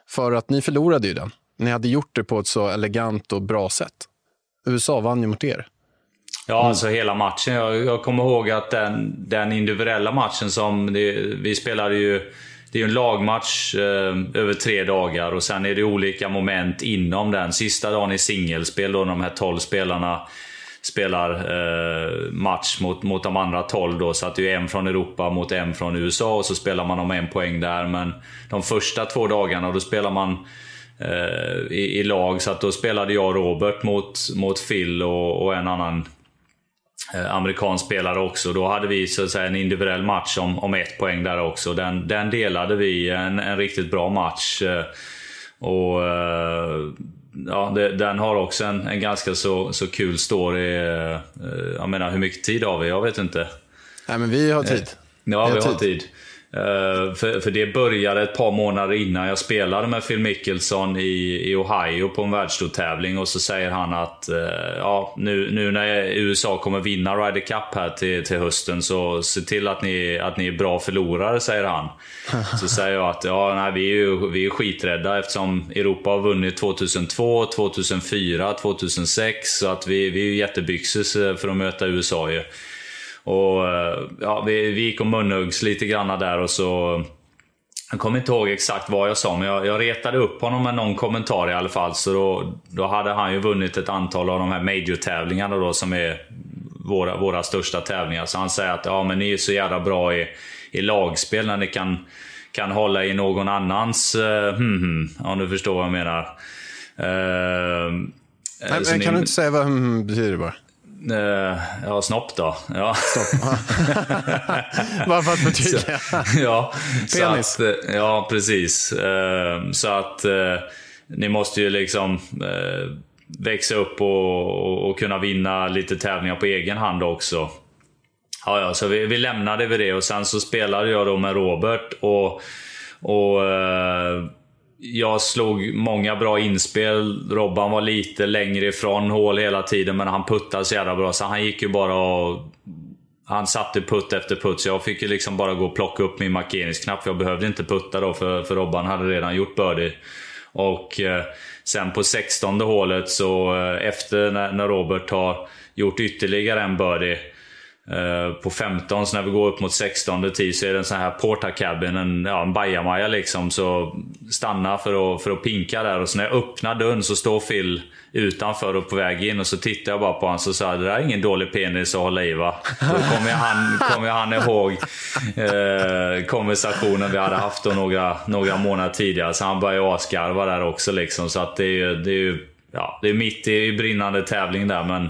För att ni förlorade ju den. Ni hade gjort det på ett så elegant och bra sätt. U S A vann ju mot er. Ja, alltså hela matchen. Jag, jag kommer ihåg att den, den individuella matchen som det, vi spelade ju... Det är ju en lagmatch eh, över tre dagar och sen är det olika moment inom den. Sista dagen i singelspel då de här tolv spelarna spelar eh, match mot, mot de andra tolv då. Så att det är en från Europa mot en från U S A och så spelar man om en poäng där. Men de första två dagarna då spelar man eh, i, i lag. Så att då spelade jag Robert mot, mot Phil och, och en annan Eh, amerikansk spelare också. Då hade vi så att säga en individuell match om, om ett poäng där också. Den, den delade vi, en, en riktigt bra match. Eh, och eh, ja, det, den har också en, en ganska så, så kul story. Eh, jag menar, hur mycket tid har vi? Jag vet inte. Nej, men vi har tid. Eh, ja, vi har, vi har tid. tid. Uh, för, för det började ett par månader innan jag spelade med Phil Mickelson i, i Ohio på en världsstortävling. Och så säger han att uh, ja, nu, nu när U S A kommer vinna Ryder Cup här till, till hösten, så se till att ni, att ni är bra förlorare, säger han. Så säger jag att ja, nej, vi är ju vi är skiträdda eftersom Europa har vunnit tjugohundratvå, tjugohundrafyra, tjugohundrasex. Så att vi, vi är ju jättebyxor för att möta U S A ju. Och ja, vi, vi gick och munhuggs lite grann där och så... Jag kommer inte ihåg exakt vad jag sa, men jag, jag retade upp honom med någon kommentar i alla fall. Så då, då hade han ju vunnit ett antal av de här major-tävlingarna då, som är våra, våra största tävlingar. Så han säger att ja, men ni är så jävla bra i, i lagspel när ni kan, kan hålla i någon annans... Uh, hmm, hmm, om du förstår vad jag menar. Uh, Nej, men kan ni, du inte säga vad hmm, betyder det bara? Uh, ja, snopp då. Ja. Stopp. Varför att betyda? Ja, penis. Så att, ja, precis. Uh, så att uh, ni måste ju liksom uh, växa upp och, och, och kunna vinna lite tävlingar på egen hand också. Ja, ja, så vi, vi lämnade vid det och sen så spelade jag då med Robert och, och uh, jag slog många bra inspel. Robban var lite längre ifrån hål hela tiden, men han puttade så jävla bra så han gick ju bara och han satte putt efter putt, så jag fick ju liksom bara gå och plocka upp min markeringsknapp, för jag behövde inte putta då, för, för Robban hade redan gjort birdie. Och eh, sen på sextonde hålet så eh, efter när, när Robert har gjort ytterligare en birdie Uh, på femton, så när vi går upp mot sextonde tee så är det en sån här porta cabin, en, ja, en bajamaja liksom, så stanna för att, för att pinka där, och så när jag öppnar dörren så står Phil utanför och på väg in, och så tittar jag bara på honom och sa det där är ingen dålig penis att hålla i, va? Då kommer han, kommer han ihåg uh, konversationen vi hade haft då några, några månader tidigare, så han började asgarva där också liksom, så att det är, det är ju ja, det är mitt i brinnande tävling där, men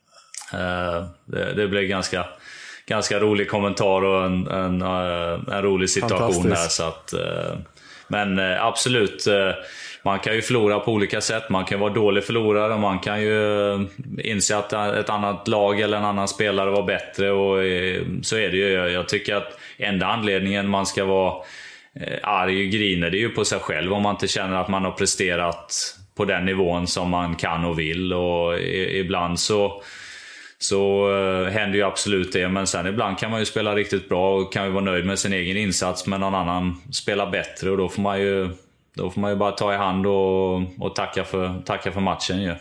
Uh, det, det blev ganska ganska rolig kommentar och en, en, uh, en rolig situation där, så att, uh, men uh, absolut uh, man kan ju förlora på olika sätt. Man kan vara dålig förlorare, man kan ju uh, inse att ett annat lag eller en annan spelare var bättre, och uh, så är det ju. Jag tycker att enda anledningen man ska vara uh, arg och griner, det är ju på sig själv, om man inte känner att man har presterat på den nivån som man kan och vill, och i, ibland så Så uh, händer ju absolut det. Men sen ibland kan man ju spela riktigt bra och kan ju vara nöjd med sin egen insats, men någon annan spelar bättre, och då får man ju, då får man ju bara ta i hand och, och tacka, för, tacka för matchen ju.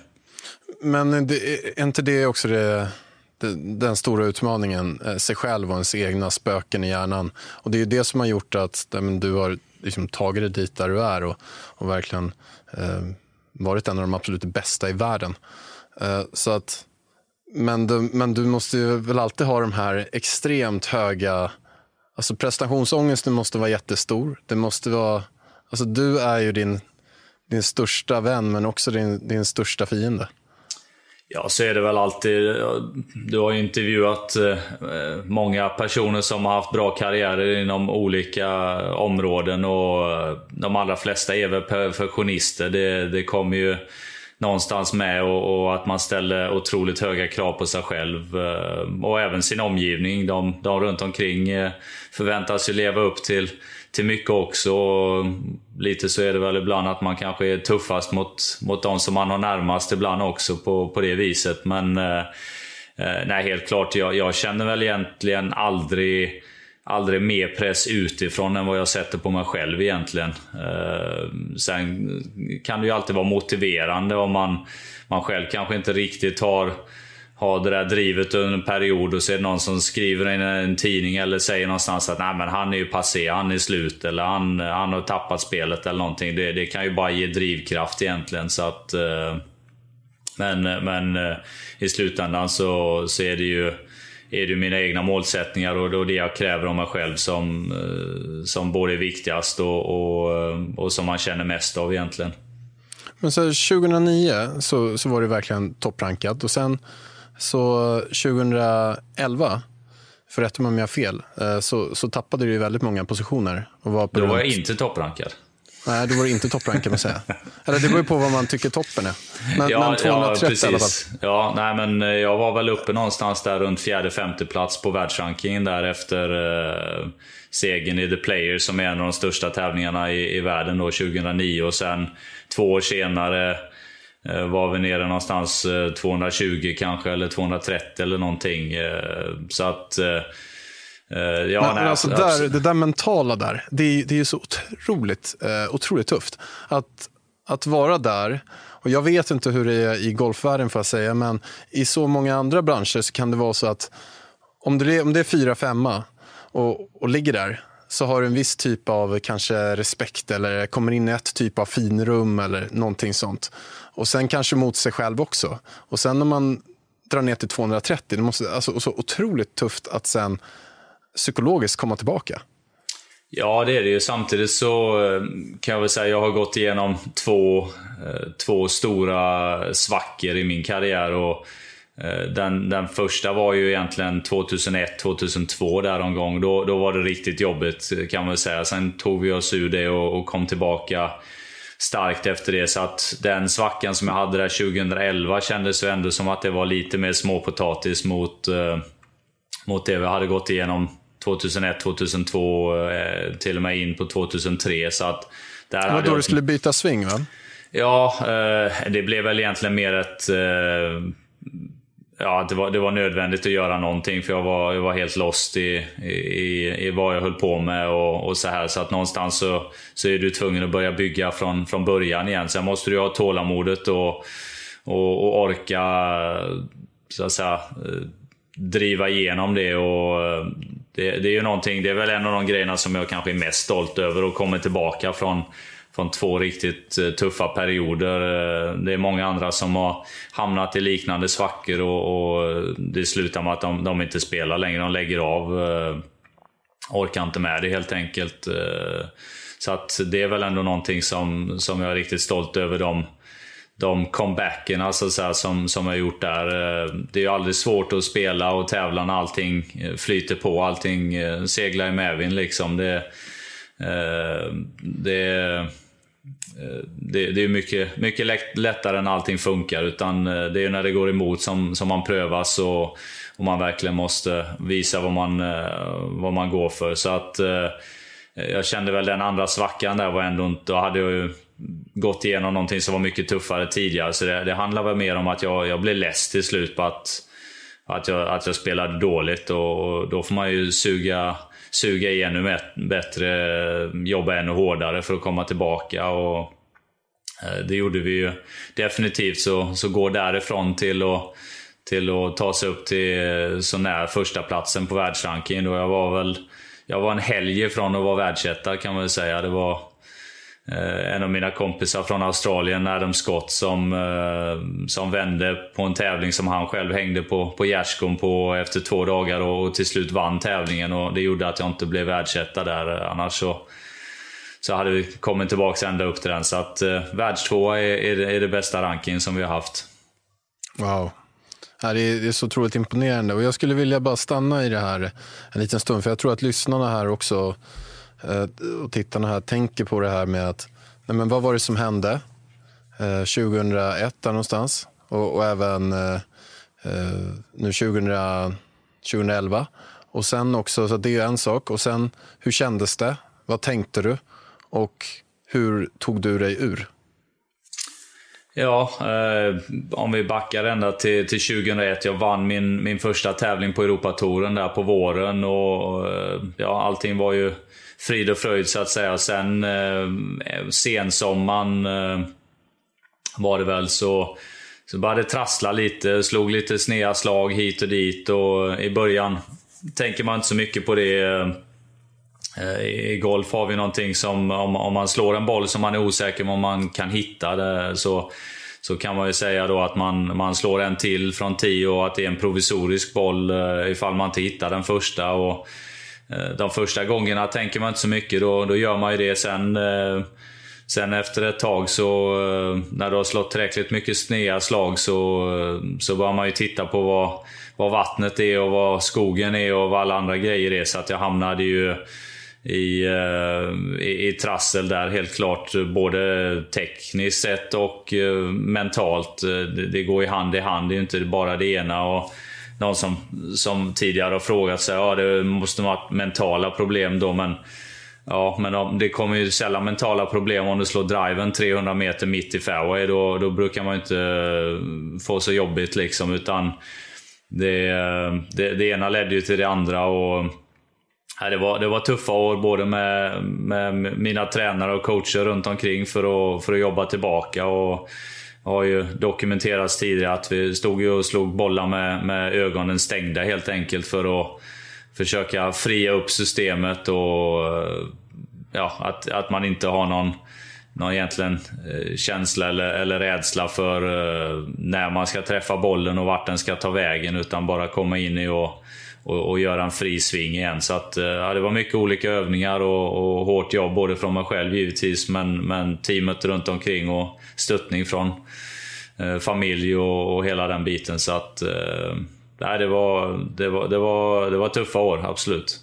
Men det, är inte det också det, det, den stora utmaningen, sig själv och ens egna spöken i hjärnan? Och det är ju det som har gjort att men, du har liksom tagit dig dit där du är och, och verkligen eh, varit en av de absolut bästa i världen. Eh, så att Men du, men du måste ju väl alltid ha de här extremt höga... Alltså prestationsångesten måste vara jättestor. Det måste vara... Alltså du är ju din, din största vän, men också din, din största fiende. Ja, så är det väl alltid. Du har ju intervjuat många personer som har haft bra karriärer inom olika områden, och de allra flesta är väl perfektionister. Det, det kommer ju någonstans med, och, och att man ställer otroligt höga krav på sig själv och även sin omgivning. De, de runt omkring förväntas ju leva upp till, till mycket också. Och lite så är det väl ibland att man kanske är tuffast mot, mot de som man har närmast ibland också på, på det viset. Men eh, nej, helt klart, jag, jag känner väl egentligen aldrig aldrig mer press utifrån än vad jag sätter på mig själv egentligen. Eh, sen kan det ju alltid vara motiverande om man, man själv kanske inte riktigt har, har det där drivet under en period och så är det någon som skriver i en tidning eller säger någonstans att nej, men han är ju passé, han är slut eller han, han har tappat spelet eller någonting. Det, det kan ju bara ge drivkraft egentligen. Så att, eh, men, men eh, i slutändan så, så är det ju är det mina egna målsättningar och då det jag kräver av mig själv som, som både är viktigast och, och, och som man känner mest av egentligen. Men så tjugohundranio så, så var det verkligen topprankat och sen så tjugohundraelva, för rätt om jag har fel, så, så tappade du ju väldigt många positioner. Och var på då var runt... jag inte topprankad. Nej, då var det inte topprankad kan man säga. Eller det beror ju på vad man tycker toppen är. Men, ja, men tvåhundratrettio ja, precis. i alla fall. Ja, nej, men jag var väl uppe någonstans där runt fjärde, femte plats på världsrankingen där efter eh, segern i The Players som är en av de största tävlingarna i, i världen då tjugohundranio. Och sen två år senare eh, var vi nere någonstans eh, tvåhundratjugo kanske eller tvåhundratrettio eller någonting. Eh, så att... Eh, Ja, men, nej, alltså där, det där mentala där, det är, det är ju så otroligt, eh, otroligt tufft att, att vara där. Och jag vet inte hur det är i golfvärlden får jag säga, men i så många andra branscher så kan det vara så att om det är, om det är fyra, femma och, och ligger där så har du en viss typ av kanske respekt eller kommer in i ett typ av finrum eller någonting sånt. Och sen kanske mot sig själv också. Och sen när man drar ner till tvåhundratrettio, det måste alltså så otroligt tufft att sen psykologiskt komma tillbaka. Ja, det är det ju. Samtidigt så kan jag väl säga att jag har gått igenom två, två stora svackor i min karriär. Och den, den första var ju egentligen tjugohundraett tjugohundratvå där en gång. Då, då var det riktigt jobbigt kan man väl säga. Sen tog vi oss ur det och, och kom tillbaka starkt efter det. Så att den svackan som jag hade där tjugohundraelva kändes ju ändå som att det var lite mer småpotatis mot, mot det vi hade gått igenom tjugohundraett tjugohundratvå, eh, till och med in på tjugohundratre. Så att där det var då jag... du skulle byta sving, va? Ja, eh, det blev väl egentligen mer ett... Eh, ja, det var, det var nödvändigt att göra någonting. För jag var, jag var helt lost i, i, i vad jag höll på med och, och så här. Så att någonstans så, så är du tvungen att börja bygga från, från början igen. Sen måste du ha tålamodet och, och, och orka, så att säga, driva igenom det. Och det, det är ju någonting, det är väl en av de grejerna som jag kanske är mest stolt över och kommer tillbaka från, från två riktigt tuffa perioder. Det är många andra som har hamnat i liknande svackor och, och det slutar med att de, de inte spelar längre, de lägger av, orkar inte med det helt enkelt. Så att det är väl ändå någonting som, som jag är riktigt stolt över, de de comebacken alltså så här, som, som jag gjort där. Det är ju aldrig svårt att spela och tävla när allting flyter på, allting seglar i medvind liksom. Det, det, det, det är mycket, mycket lättare än allting funkar, utan det är när det går emot som, som man prövas och, och man verkligen måste visa vad man, vad man går för. Så att jag kände väl den andra svackan där var ändå inte, då hade jag ju gått igenom någonting som var mycket tuffare tidigare, så det, det handlar väl mer om att jag, jag blev less till slut på att, att, jag, att jag spelade dåligt, och, och då får man ju suga, suga i ännu bättre, jobba ännu hårdare för att komma tillbaka, och eh, det gjorde vi ju definitivt. Så, så går därifrån till att, till att ta sig upp till så nära första platsen på världsrankingen, och jag var väl jag var en helg från att vara världsetta kan man väl säga. Det var en av mina kompisar från Australien, Adam Scott, som, som vände på en tävling som han själv hängde på, på gärdsgården på efter två dagar och till slut vann tävlingen, och det gjorde att jag inte blev världsetta där. Annars så, så hade vi kommit tillbaka ända upp till den. Så att eh, världstvåa är, är, är det bästa ranking som vi har haft. Wow. Det är, det är så otroligt imponerande, och jag skulle vilja bara stanna i det här en liten stund, för jag tror att lyssnarna här också och tittarna här tänker på det här med att nej men vad var det som hände eh, tjugohundraett där någonstans, och, och även eh, nu tjugohundra, tjugohundraelva, och sen också, så det är en sak, och sen hur kändes det, vad tänkte du och hur tog du dig ur? Ja, eh, om vi backar ända till, till tjugohundraett. Jag vann min, min första tävling på Europatouren där på våren. Och ja, allting var ju frid och fröjd så att säga. Sen eh, sensommaren eh, var det väl så... Så började trassla lite, slog lite sneda slag hit och dit. Och i början tänker man inte så mycket på det. I golf har vi någonting som, om, om man slår en boll som man är osäker om man kan hitta det, så, så kan man ju säga då att man, man slår en till från tio och att det är en provisorisk boll ifall man inte hittar den första. Och de första gångerna tänker man inte så mycket, då, då gör man ju det. Sen... Sen efter ett tag så, när du har slått tillräckligt mycket sneda slag, så, så börjar man ju titta på vad, vad vattnet är och vad skogen är och vad alla andra grejer är. Så att jag hamnade ju i, i, i trassel där helt klart, både tekniskt sett och mentalt. Det, det går i hand i hand, det är ju inte bara det ena. Och någon som, som tidigare har frågat sig, ja det måste vara mentala problem då, men Ja, men det kommer ju sällan mentala problem om du slår driven trehundra meter mitt i fairway. Då, då brukar man inte få så jobbigt liksom, utan det, det, det ena ledde ju till det andra. Och ja, det, var, det var tuffa år både med, med mina tränare och coacher runt omkring för att, för att jobba tillbaka. Och har ju dokumenterats tidigare att vi stod ju och slog bollar med, med ögonen stängda helt enkelt för att försöka fria upp systemet, och ja, att, att man inte har någon, någon egentligen känsla eller, eller rädsla för när man ska träffa bollen och vart den ska ta vägen, utan bara komma in i och, och, och göra en fri sving igen. Så att, ja, det var mycket olika övningar och, och hårt jobb både från mig själv givetvis, men, men teamet runt omkring och stöttning från eh, familj och, och hela den biten. Så att eh, Nej, det var, det, var, det, var, det var tuffa år, absolut.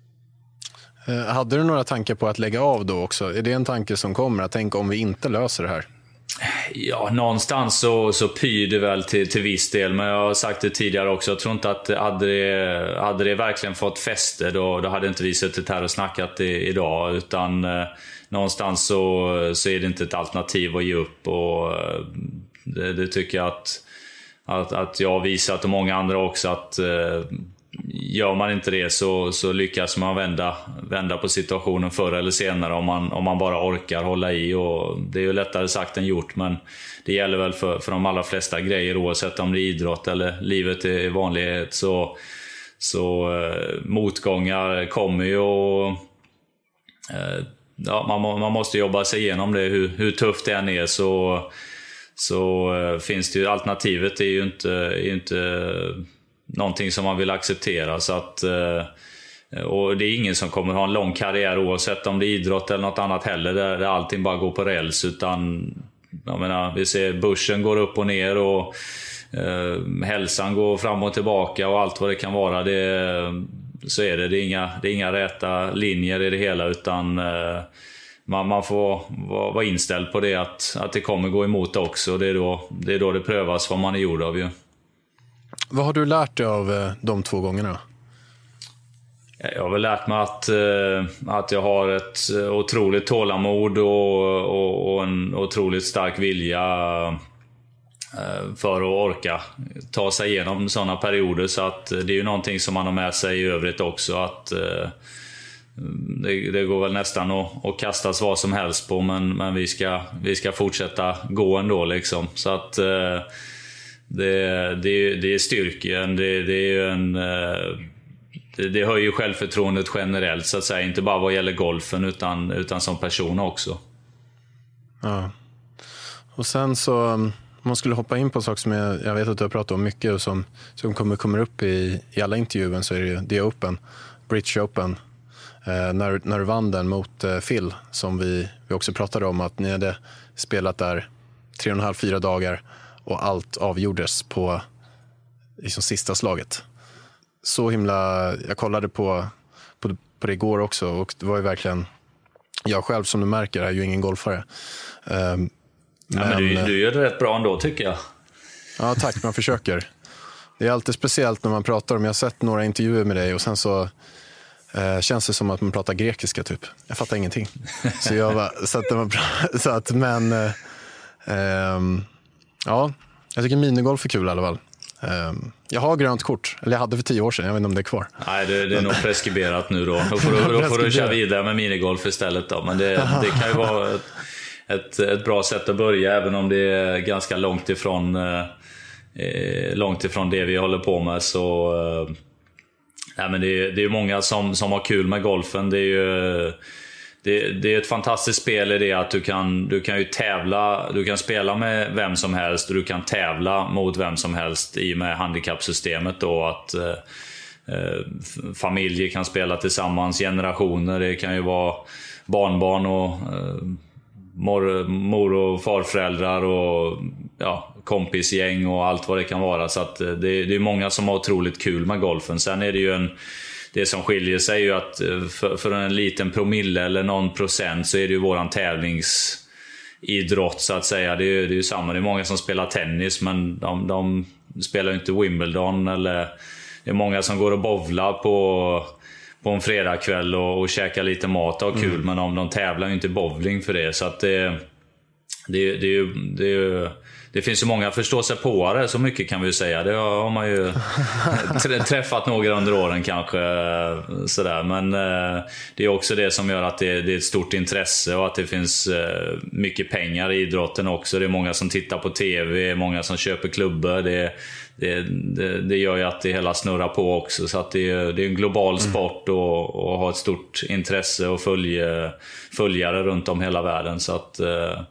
Hade du några tankar på att lägga av då också? Är det en tanke som kommer, att tänka om vi inte löser det här? Ja, någonstans så, så pyr det väl till, till viss del. Men jag har sagt det tidigare också. Jag tror inte att hade det, hade det verkligen fått fäste, då, då hade inte vi suttit här och snackat i, idag. Utan eh, någonstans så, så är det inte ett alternativ att ge upp. Och eh, det, det tycker jag att Att, att jag har visat, och många andra också, att eh, gör man inte det så, så lyckas man vända, vända på situationen förr eller senare, om man, om man bara orkar hålla i. Och det är ju lättare sagt än gjort, men det gäller väl för, för de allra flesta grejer, oavsett om det är idrott eller livet i vanlighet. Så, så eh, motgångar kommer ju, och eh, ja, man, man måste jobba sig igenom det, hur, hur tufft det än är. Så Så uh, finns det ju, alternativet är ju inte, är inte uh, någonting som man vill acceptera. Så att, uh, och det är ingen som kommer ha en lång karriär, oavsett om det är idrott eller något annat heller, där, där allting bara går på räls. Utan jag menar, vi ser börsen går upp och ner, och uh, hälsan går fram och tillbaka och allt vad det kan vara. Det, så är det, det är inga, det är inga räta linjer i det hela, utan uh, Man, man får vara, vara inställd på det, att, att det kommer gå emot också. Det är, då, det är då det prövas vad man är gjord av ju. Vad har du lärt dig av de två gångerna? Jag har väl lärt mig att, att jag har ett otroligt tålamod och, och, och en otroligt stark vilja för att orka ta sig igenom sådana perioder. Så att det är ju någonting som man har med sig i övrigt också, att Det, det går väl nästan att, att kastas vad som helst på, men, men vi, ska, vi ska fortsätta gå ändå liksom. Så att eh, det, det, det är styrken, det, det är ju en eh, det, det höjer ju självförtroendet generellt, så att säga, inte bara vad gäller golfen, utan, utan som person också. Ja. Och sen så, om man skulle hoppa in på saker som jag, jag vet att du har pratat om mycket och som, som kommer, kommer upp i, i alla intervjuer, så är det ju The Open, British Open. Eh, när, när du vann den mot eh, Phil, som vi, vi också pratade om, att ni hade spelat där tre och en halv, fyra dagar och allt avgjordes på liksom, sista slaget. Så himla, jag kollade på, på, på det igår också, och det var ju verkligen, jag själv som du märker är ju ingen golfare. Eh, men, ja, men du, du gör det rätt bra ändå, tycker jag. Ja, tack, man försöker. Det är alltid speciellt när man pratar om, jag har sett några intervjuer med dig och sen så Eh, känns det som att man pratar grekiska typ. Jag fattar ingenting. Så jag var, så att man, så att men eh, eh, Ja, jag tycker minigolf är kul i alla fall. Jag har grönt kort, eller jag hade för tio år sedan, jag vet inte om det är kvar. Nej, det, det är nog preskriberat nu då. Då får du, då får du köra vidare med minigolf istället då. Men det, det kan ju vara ett, ett, ett bra sätt att börja, även om det är ganska långt ifrån, eh, långt ifrån det vi håller på med. Så, eh, nej, men det, det är många som, som har kul med golfen. Det är ju... Det, det är ett fantastiskt spel i det att du kan, du kan ju tävla, du kan spela med vem som helst och du kan tävla mot vem som helst i med handikappsystemet då, att eh, familjer kan spela tillsammans, generationer, det kan ju vara barnbarn och eh, mor, mor och farföräldrar och ja, kompisgäng och allt vad det kan vara, så att det, det är många som har otroligt kul med golfen. Sen är det ju en Det som skiljer sig är ju att för, för en liten promille eller någon procent så är det ju våran tävlingsidrott så att säga. Det är ju, det är ju samma, det är många som spelar tennis, men de, de spelar ju inte Wimbledon, eller det är många som går och bowlar på, på en fredagkväll och, och käkar lite mat och kul, mm. men de, de tävlar ju inte bowling för det, så att det, det, det, det, det Det finns ju många förståsigpåare, så mycket kan vi ju säga. Det har man ju träffat några under åren kanske. Sådär. Men det är också det som gör att det är ett stort intresse och att det finns mycket pengar i idrotten också. Det är många som tittar på tv, många som köper klubbor. Det, det, det, det gör ju att det hela snurrar på också. Så att det, är, det är en global sport och, och har ett stort intresse och följe, följare runt om hela världen. Så att...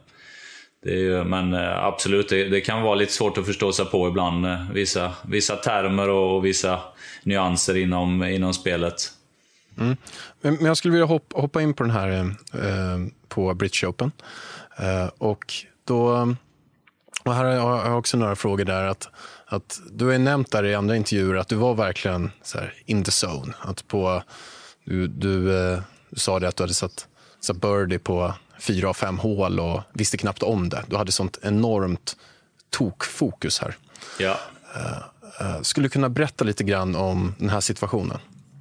Det är, men absolut, det, det kan vara lite svårt att förstå sig på ibland, vissa, vissa termer och, och vissa nyanser inom, inom spelet. Mm. Men, men jag skulle vilja hoppa, hoppa in på den här eh, på British Open. Eh, och då och här har jag också några frågor där. Att, att du har nämnt där i andra intervjuer att du var verkligen så här, in the zone. Att på, du, du, eh, du sa det att du hade satt, satt birdie på fyra av fem hål och visste knappt om det. Du hade sånt enormt tokfokus här. Ja. Uh, uh, skulle du kunna berätta lite grann om den här situationen?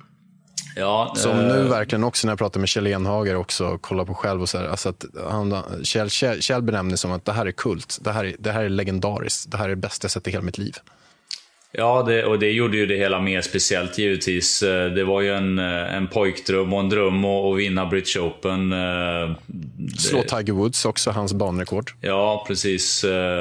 Ja. Som uh... nu verkligen också när jag pratar med Kjell Enhager också kollar på själv och så här, alltså att han, Kjell, Kjell, Kjell benämner som att det här är kult. Det här är, det här är legendariskt. Det här är det bästa jag sett i hela mitt liv. Ja, det, och det gjorde ju det hela mer speciellt givetvis. Det var ju en, en pojkdröm och en dröm att vinna British Open. Slå Tiger Woods också, hans banrekord. Ja, precis.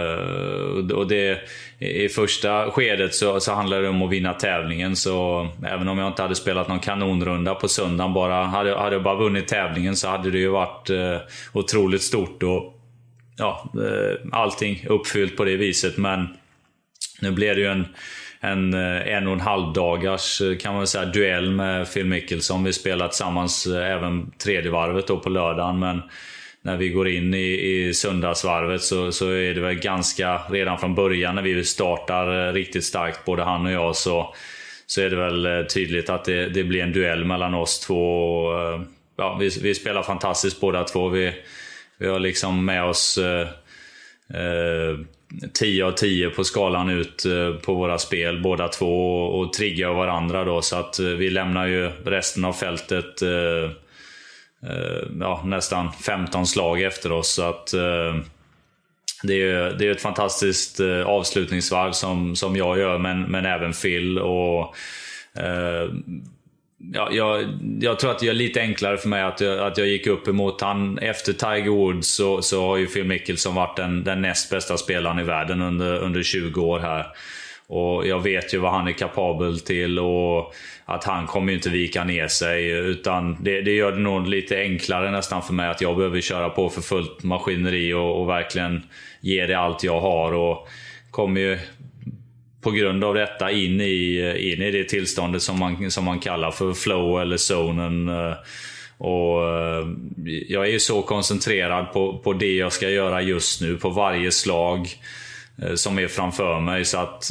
Och det, i första skedet så, så handlade det om att vinna tävlingen. Så även om jag inte hade spelat någon kanonrunda på söndagen, bara, hade, hade jag bara vunnit tävlingen, så hade det ju varit otroligt stort. Och ja, allting uppfyllt på det viset. Men nu blev det ju en En, en och en halv dagars kan man säga duell med Phil Mickelson. Vi spelat tillsammans även tredje varvet då på lördagen, men när vi går in i, i söndagsvarvet så, så är det väl ganska, redan från början när vi startar riktigt starkt, både han och jag, så, så är det väl tydligt att det, det blir en duell mellan oss två. Ja, vi, vi spelar fantastiskt båda två. Vi, vi har liksom med oss eh, tio av tio på skalan ut på våra spel båda två, och triggar varandra då, så att vi lämnar ju resten av fältet eh, ja, nästan femton slag efter oss, så att eh, det är det är ett fantastiskt avslutningsvarv som, som jag gör, men, men även Phil, och eh, Ja, jag, jag tror att det är lite enklare för mig att jag, att jag gick upp emot han. Efter Tiger Woods så, så har ju Phil Mickelson varit den, den näst bästa spelaren i världen under, under tjugo år här. Och jag vet ju vad han är kapabel till, och att han kommer ju inte vika ner sig, utan det, det gör det nog lite enklare nästan för mig att jag behöver köra på för fullt maskineri och, och verkligen ge det allt jag har, och kommer ju på grund av detta in i, in i det tillståndet som man, som man kallar för flow eller zonen. Och jag är ju så koncentrerad på, på det jag ska göra just nu, på varje slag som är framför mig, så att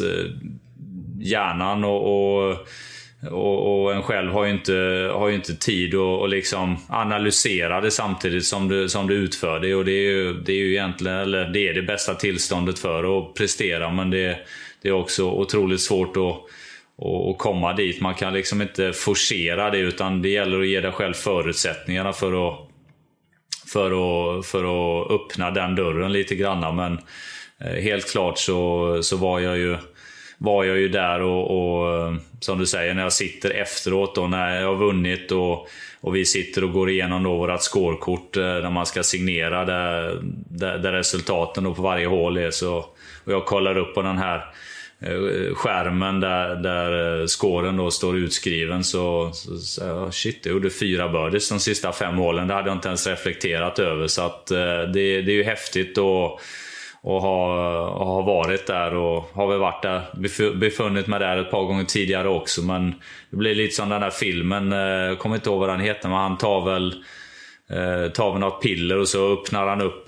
hjärnan och, och, och, och en själv har ju inte, har ju inte tid att och liksom analysera det samtidigt som du, som du utför det. Och det är ju, det är ju egentligen, eller det är det bästa tillståndet för att prestera, men det Det är också otroligt svårt att, att komma dit. Man kan liksom inte forcera det, utan det gäller att ge dig själv förutsättningarna för att, för att, för att öppna den dörren lite grann. Men eh, helt klart så, så var jag ju var jag ju där och, och som du säger, när jag sitter efteråt då, när jag har vunnit och, och vi sitter och går igenom då vårat scorekort där man ska signera där, där, där resultaten då på varje hål är, så, och jag kollar upp på den här skärmen där, där scoren då står utskriven, så, så, så shit, jag gjorde fyra birdies de sista fem hålen. Det hade jag inte ens reflekterat över, så att det, det är ju häftigt och och ha, och ha varit där, och har väl varit där, befunnit mig där ett par gånger tidigare också, men det blir lite som den där filmen, jag kommer inte ihåg vad den heter, men han tar väl tar väl något piller och så öppnar han upp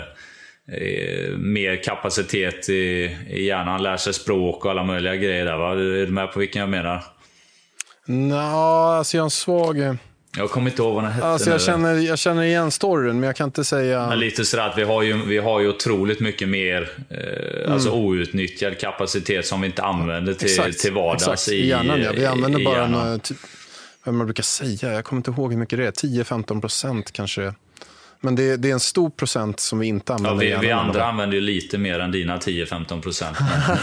mer kapacitet i, i hjärnan, lär sig språk och alla möjliga grejer där, va? Är du med på vilken jag menar? Nå, alltså jag är en svag... Jag kommer inte ihåg vad den hette. Alltså jag, känner, jag känner igen storyn, men jag kan inte säga... Men lite sådär att vi har ju, vi har ju otroligt mycket mer eh, mm. alltså outnyttjad kapacitet som vi inte använder till, exakt, till vardags. Exakt. I, I hjärnan, ja. Vi använder i, bara i en, typ, vad man brukar säga, jag kommer inte ihåg hur mycket det är, tio till femton procent kanske. Men det, det är en stor procent som vi inte använder. Ja, vi, vi andra använder ju lite mer än dina tio till femton procent.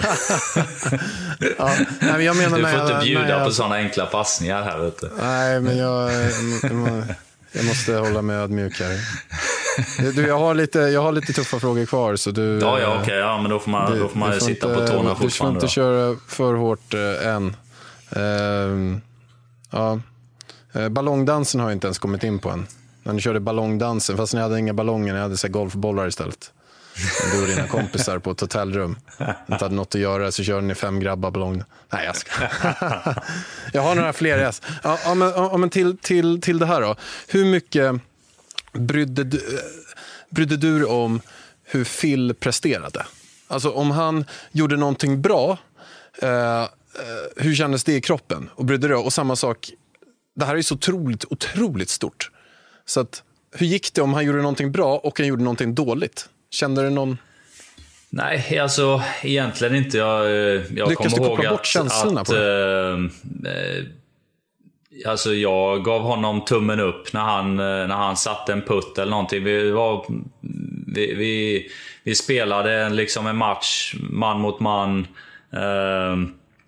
Ja, nej, jag menar, du får inte jag, bjuda jag, på sådana enkla passningar här, vet du. Nej, men jag, jag, jag måste hålla mig ödmjuk här. Du, jag, har lite, jag har lite tuffa frågor kvar, så du... Ja, ja, okej. Okay, ja, men då får man, du, då får man får sitta inte, på tårna fortfarande. Du får inte då. köra för hårt äh, än. Uh, ja. Uh, ballongdansen har jag inte ens kommit in på än. När ni körde ballongdansen, fast ni hade inga ballonger, ni hade så golfbollar istället. Du och dina kompisar på ett hotellrum. Inte hade något att göra, så körde ni fem grabbar ballong. Nej, jag ska. Jag har några fler. Yes. Ja, ja, men, ja, men till, till, till det här då. Hur mycket brydde du, brydde du dig om hur Phil presterade? Alltså om han gjorde någonting bra, eh, hur kändes det i kroppen? Och brydde du dig? Och samma sak, det här är så otroligt, otroligt stort. Så att, hur gick det om han gjorde någonting bra och han gjorde någonting dåligt? Kände du någon... Nej, alltså egentligen inte. Jag, jag Lyckas kommer du ihåg koppla bort att, känslorna att på det? äh, alltså jag gav honom tummen upp när han, när han satte en putt eller någonting. Vi, var, vi, vi, vi spelade liksom en match man mot man. Äh,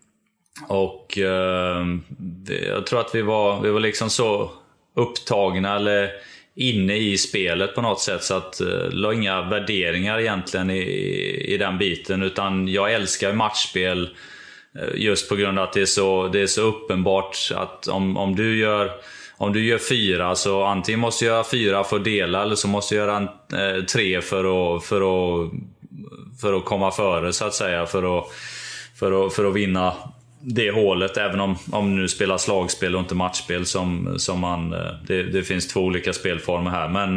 och äh, jag tror att vi var, vi var liksom så upptagna eller inne i spelet på något sätt, så att uh, la inga värderingar egentligen i, i den biten, utan jag älskar matchspel uh, just på grund av att det är så, det är så uppenbart att om, om du gör om du gör fyra, så antingen måste jag göra fyra för att dela, eller så måste jag göra en, uh, tre för att, för att för att komma före, så att säga, för att, för att, för att vinna det hålet, även om, om nu spelar slagspel och inte matchspel som, som man, det, det finns två olika spelformer här, men,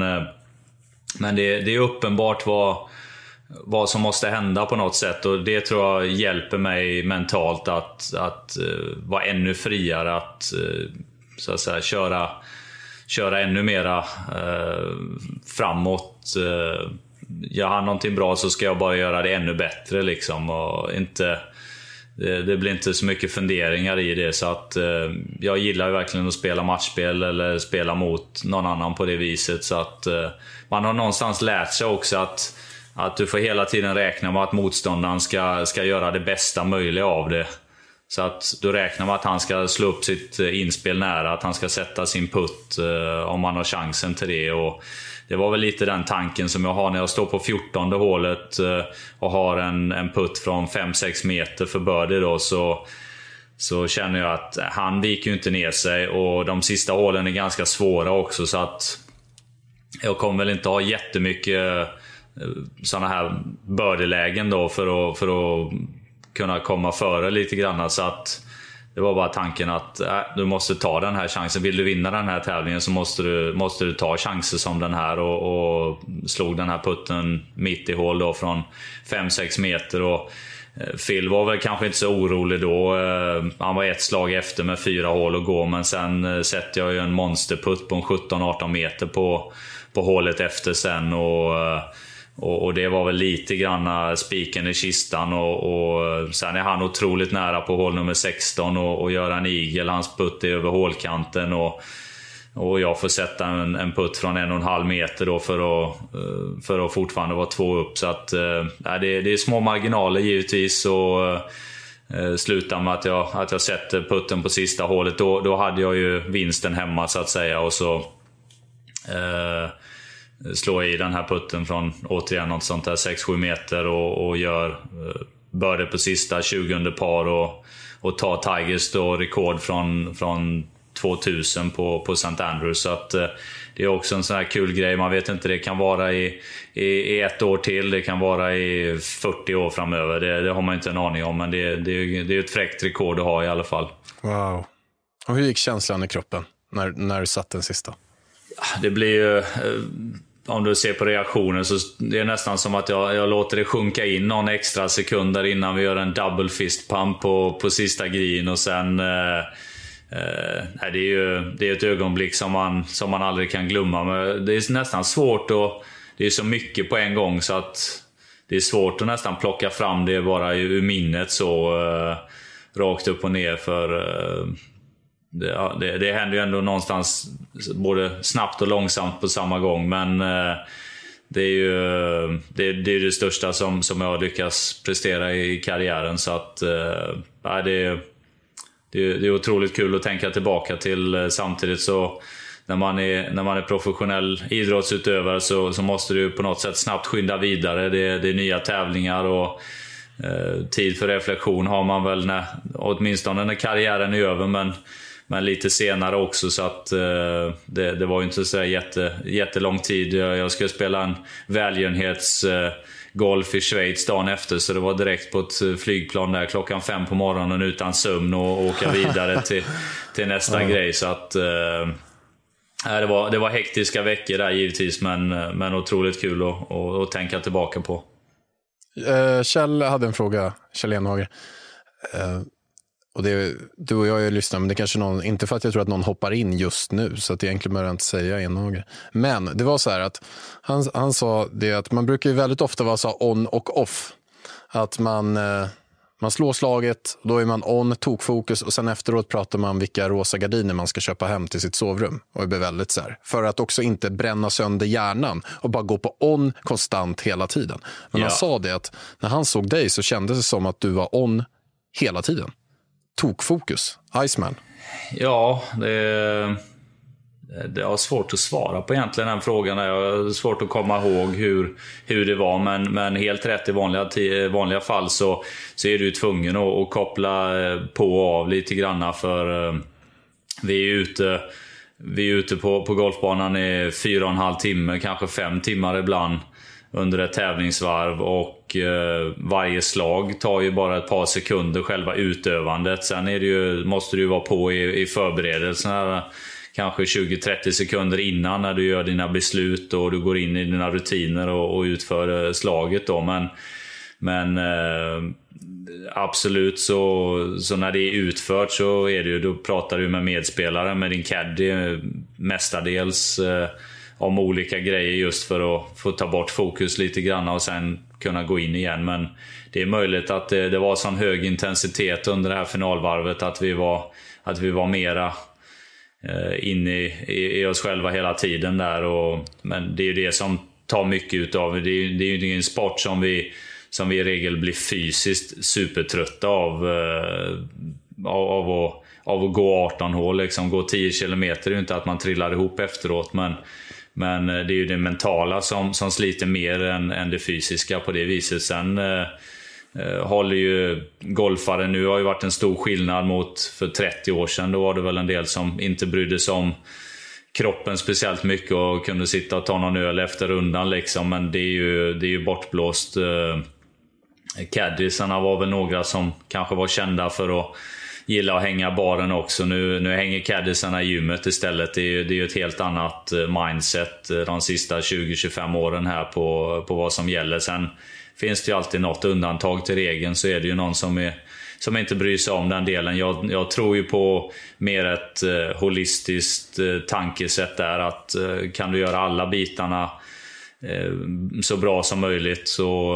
men det, det är uppenbart vad, vad som måste hända på något sätt, och det tror jag hjälper mig mentalt att, att uh, vara ännu friare, att, uh, så att säga, köra, köra ännu mera uh, framåt. Uh, gör han någonting bra, så ska jag bara göra det ännu bättre liksom, och inte... Det, det blir inte så mycket funderingar i det, så att eh, jag gillar ju verkligen att spela matchspel eller spela mot någon annan på det viset, så att eh, man har någonstans lärt sig också att, att du får hela tiden räkna med att motståndaren ska, ska göra det bästa möjliga av det, så att du räknar med att han ska slå upp sitt inspel nära, att han ska sätta sin putt eh, om man har chansen till det, och det var väl lite den tanken som jag har när jag står på fjortonde hålet och har en, en putt från fem sex meter för birdie då, så, så känner jag att han viker ju inte ner sig, och de sista hålen är ganska svåra också, så att jag kommer väl inte ha jättemycket sådana här birdie-lägen då för att, för att kunna komma före lite grann, så att det var bara tanken att äh, du måste ta den här chansen. Vill du vinna den här tävlingen, så måste du, måste du ta chanser som den här, och, och slog den här putten mitt i hål då från fem sex meter, och eh, Phil var väl kanske inte så orolig då. Eh, han var ett slag efter med fyra hål att gå, men sen eh, sätter jag ju en monsterputt på en sjutton arton meter på, på hålet efter sen, och eh, Och, och det var väl lite grann spiken i kistan, och, och sen är han otroligt nära på hål nummer sexton och, och gör en igel, hans putt är över hålkanten, och och jag får sätta en, en putt från en och en halv meter då för att, för att fortfarande vara två upp. Så att, äh, det, det är små marginaler givetvis, och äh, slutar med att jag, att jag sätter putten på sista hålet. Då, då hade jag ju vinsten hemma så att säga, och så äh, slår jag i den här putten från återigen något sånt där sex sju meter och, och gör äh, börjar på sista tjugo under par och, och tar Tigers då rekord från, från tvåtusen på, på Saint Andrews. Så att eh, det är också en sån här kul grej. Man vet inte, det kan vara i, i, i ett år till, det kan vara i fyrtio år framöver. Det, det har man inte en aning om, men det, det, det är ett fräckt rekord att ha i alla fall. Wow. Och hur gick känslan i kroppen när, när du satt den sista? Det blir ju... Eh, om du ser på reaktionen, så det är nästan som att jag, jag låter det sjunka in någon extra sekunder innan vi gör en double fist pump på, på sista green, och sen eh, eh, det är ju det är ett ögonblick som man, som man aldrig kan glömma. Men det är nästan svårt, och det är så mycket på en gång så att det är svårt att nästan plocka fram det bara ur minnet så eh, rakt upp och ner, för eh, Det, ja, det, det händer ju ändå någonstans både snabbt och långsamt på samma gång, men eh, det är ju det, det, är det största som, som jag har lyckats prestera i karriären, så att eh, det, det, det är otroligt kul att tänka tillbaka till. Samtidigt så när man är, när man är professionell idrottsutövare så, så måste du på något sätt snabbt skynda vidare. Det, det är nya tävlingar, och eh, tid för reflektion har man väl när, åtminstone när karriären är över, men Men lite senare också, så att eh, det, det var ju inte så jätte, jättelång tid. Jag, jag skulle spela en välgörenhetsgolf eh, i Schweiz dagen efter, så det var direkt på ett flygplan där klockan fem på morgonen utan sömn och åka vidare till, till nästa mm. grej. Så att eh, det, var, det var hektiska veckor där givetvis, men, men otroligt kul att, att, att tänka tillbaka på. Uh, Kjell hade en fråga, Kjell Enhager. Uh, Och det, du och jag har ju lyssnat, men det kanske någon, inte för att jag tror att någon hoppar in just nu, så att egentligen behöver jag inte säga Enhager. Men det var så här att han, han sa det att man brukar ju väldigt ofta vara så on och off. Att man, eh, man slår slaget, då är man on, tokfokus, och sen efteråt pratar man vilka rosa gardiner man ska köpa hem till sitt sovrum. Och det blir väldigt så här, för att också inte bränna sönder hjärnan och bara gå på on konstant hela tiden. Men ja. Han sa det att när han såg dig så kändes det som att du var on hela tiden. Tokfokus, Iceman. Ja, det, det är svårt att svara på egentligen den frågan. Jag har svårt att komma ihåg hur, hur det var, men, men helt rätt i vanliga, vanliga fall så, så är du tvungen att, att koppla på och av lite grann, för vi är ute, vi är ute på, på golfbanan i fyra och en halv timme, kanske fem timmar ibland under ett tävlingsvarv, och eh, varje slag tar ju bara ett par sekunder, själva utövandet. Sen är det ju, måste du vara på i, i förberedelserna kanske tjugo till trettio sekunder innan, när du gör dina beslut och du går in i dina rutiner och, och utför eh, slaget då. Men, men eh, absolut så, så när det är utfört så är det ju, då pratar du med medspelare, med din caddy mestadels eh, om olika grejer, just för att få ta bort fokus lite grann och sen kunna gå in igen. Men det är möjligt att det, det var sån hög intensitet under det här finalvarvet att vi var, att vi var mera eh, inne i, i, i oss själva hela tiden där. Och, men det är ju det som tar mycket utav det. Det är, det är ju en sport som vi, som vi i regel blir fysiskt supertrötta av, eh, av, av, att, av att gå arton hål. Liksom. Gå tio kilometer är ju inte att man trillar ihop efteråt, men Men det är ju det mentala som, som sliter mer än, än det fysiska på det viset. Sen eh, håller ju golfare, nu har ju varit en stor skillnad mot för trettio år sedan. Då var det väl en del som inte brydde sig om kroppen speciellt mycket och kunde sitta och ta någon öl efter rundan liksom. Men det är ju, det är ju bortblåst. Eh, Caddiesarna var väl några som kanske var kända för att gilla att hänga baren också. Nu, nu hänger caddiesarna i gymmet istället. Det är, ju, det är ju ett helt annat mindset de sista tjugo till tjugofem åren här på, på vad som gäller. Sen finns det ju alltid något undantag till regeln, så är det ju någon som, är, som inte bryr sig om den delen. Jag, jag tror ju på mer ett eh, holistiskt eh, tankesätt där, att eh, kan du göra alla bitarna så bra som möjligt, så,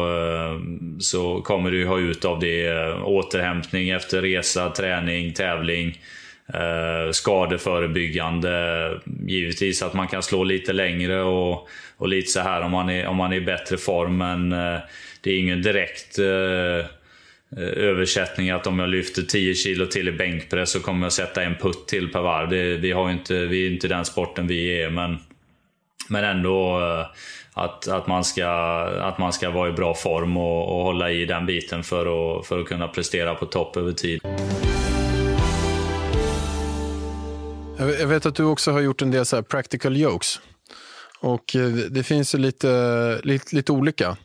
så kommer du ha ut av det återhämtning efter resa, träning, tävling, eh, skadeförebyggande. Givetvis att man kan slå lite längre och, och lite så här om man är, om man är i bättre form, men eh, det är ingen direkt eh, översättning att om jag lyfter tio kilo till i bänkpress så kommer jag sätta en putt till per varv. Det, vi, har inte, vi är inte den sporten vi är, men, men ändå eh, att, att, man ska, att man ska vara i bra form och, och hålla i den biten för att, för att kunna prestera på topp över tid. Jag vet att du också har gjort en del så här practical jokes. Och det finns ju lite, lite, lite olika.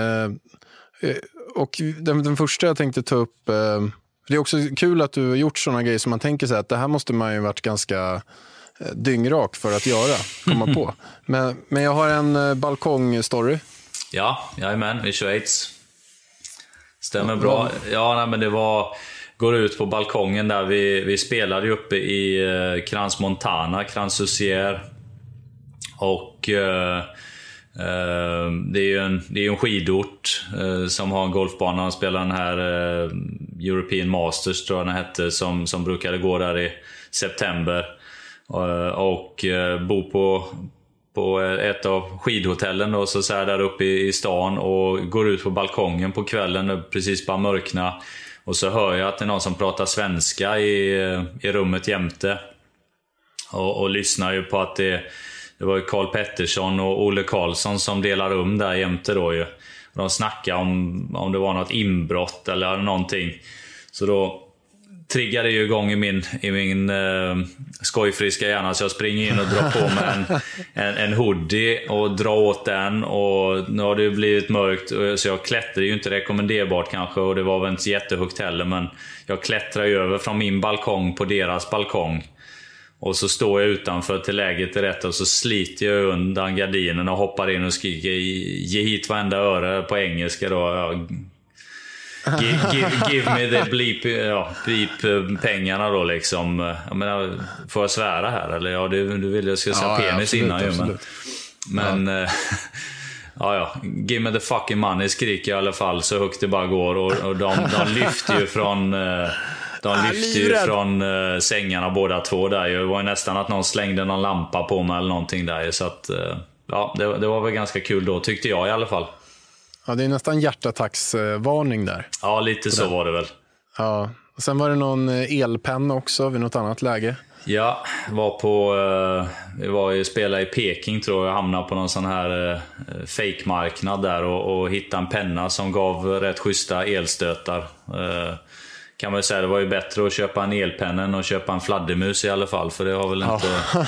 Och den, den första jag tänkte ta upp, det är också kul att du har gjort sådana grejer som man tänker sig att det här måste man ju varit ganska dyngrak för att göra, komma på. Men, men jag har en balkongstory. Ja, jajamän, i Schweiz. Stämmer bra. Ja, nej, men det var... Går ut på balkongen där vi, vi spelade uppe i eh, Crans Montana, Crans-Soucier. Och eh, eh, det är ju en, det är en skidort eh, som har en golfbana. Han spelar den här eh, European Masters, tror jag den hette, som, som brukade gå där i september. Eh, och eh, bo på, på ett av skidhotellen då, så, så här där uppe i, i stan, och går ut på balkongen på kvällen, precis bara mörkna. Och så hör jag att det är någon som pratar svenska i, i rummet jämte. Och, och lyssnar ju på att det, det var ju Karl Pettersson och Olle Karlsson som delar rum där jämte då ju. Och de snackade om, om det var något inbrott eller någonting. Så då triggade det ju igång i min, i min eh, skojfriska hjärna, så jag springer in och drar på mig en, en, en hoodie och drar åt den, och nu har det blivit mörkt, så jag klättrar ju inte rekommenderbart kanske, och det var väl inte jättehögt heller, men jag klättrar ju över från min balkong på deras balkong, och så står jag utanför till läget är rätt, och så sliter jag undan gardinen och hoppar in och skriker ge hit varenda öre på engelska då. Jag, Give, give, give me the bleep, ja, bleep pengarna då liksom. Jag menar, får jag svära här? Eller ja, du, du vill jag ska säga ja, penis ja, absolut, innan ju, men, men ja. ja, ja, give me the fucking money skriker jag i alla fall så högt det bara går, och, och de, de lyfter ju från de lyfter ju från uh, sängarna båda två där. Det var ju nästan att någon slängde någon lampa på mig eller någonting där, så att uh, ja, det, det var väl ganska kul då, tyckte jag i alla fall. Ja, det är nästan hjärtattacksvarning där. Ja, lite så var det väl. Ja, och sen var det någon elpenna också vid något annat läge. Ja, var på vi var ju spelade i Peking tror jag, hamnade på någon sån här fake-marknad där och, och hittade en penna som gav rätt schyssta elstötar. Kan man ju säga, det var ju bättre att köpa en elpenna än att köpa en fladdermus i alla fall, för det har väl inte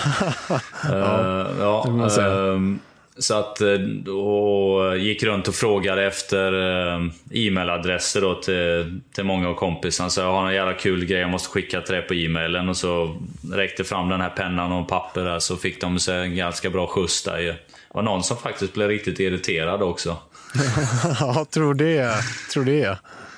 ja, uh, ja, det måste jag säga. Uh, Så att då gick runt och frågade efter e-mailadresser då till, till många av kompisarna. Så jag har en jävla kul grej, jag måste skicka till det på e-mailen. Och så räckte fram den här pennan och papper där, så fick de sig en ganska bra skjuts där. Det var någon som faktiskt blev riktigt irriterad också. Ja, tror det. Tror det.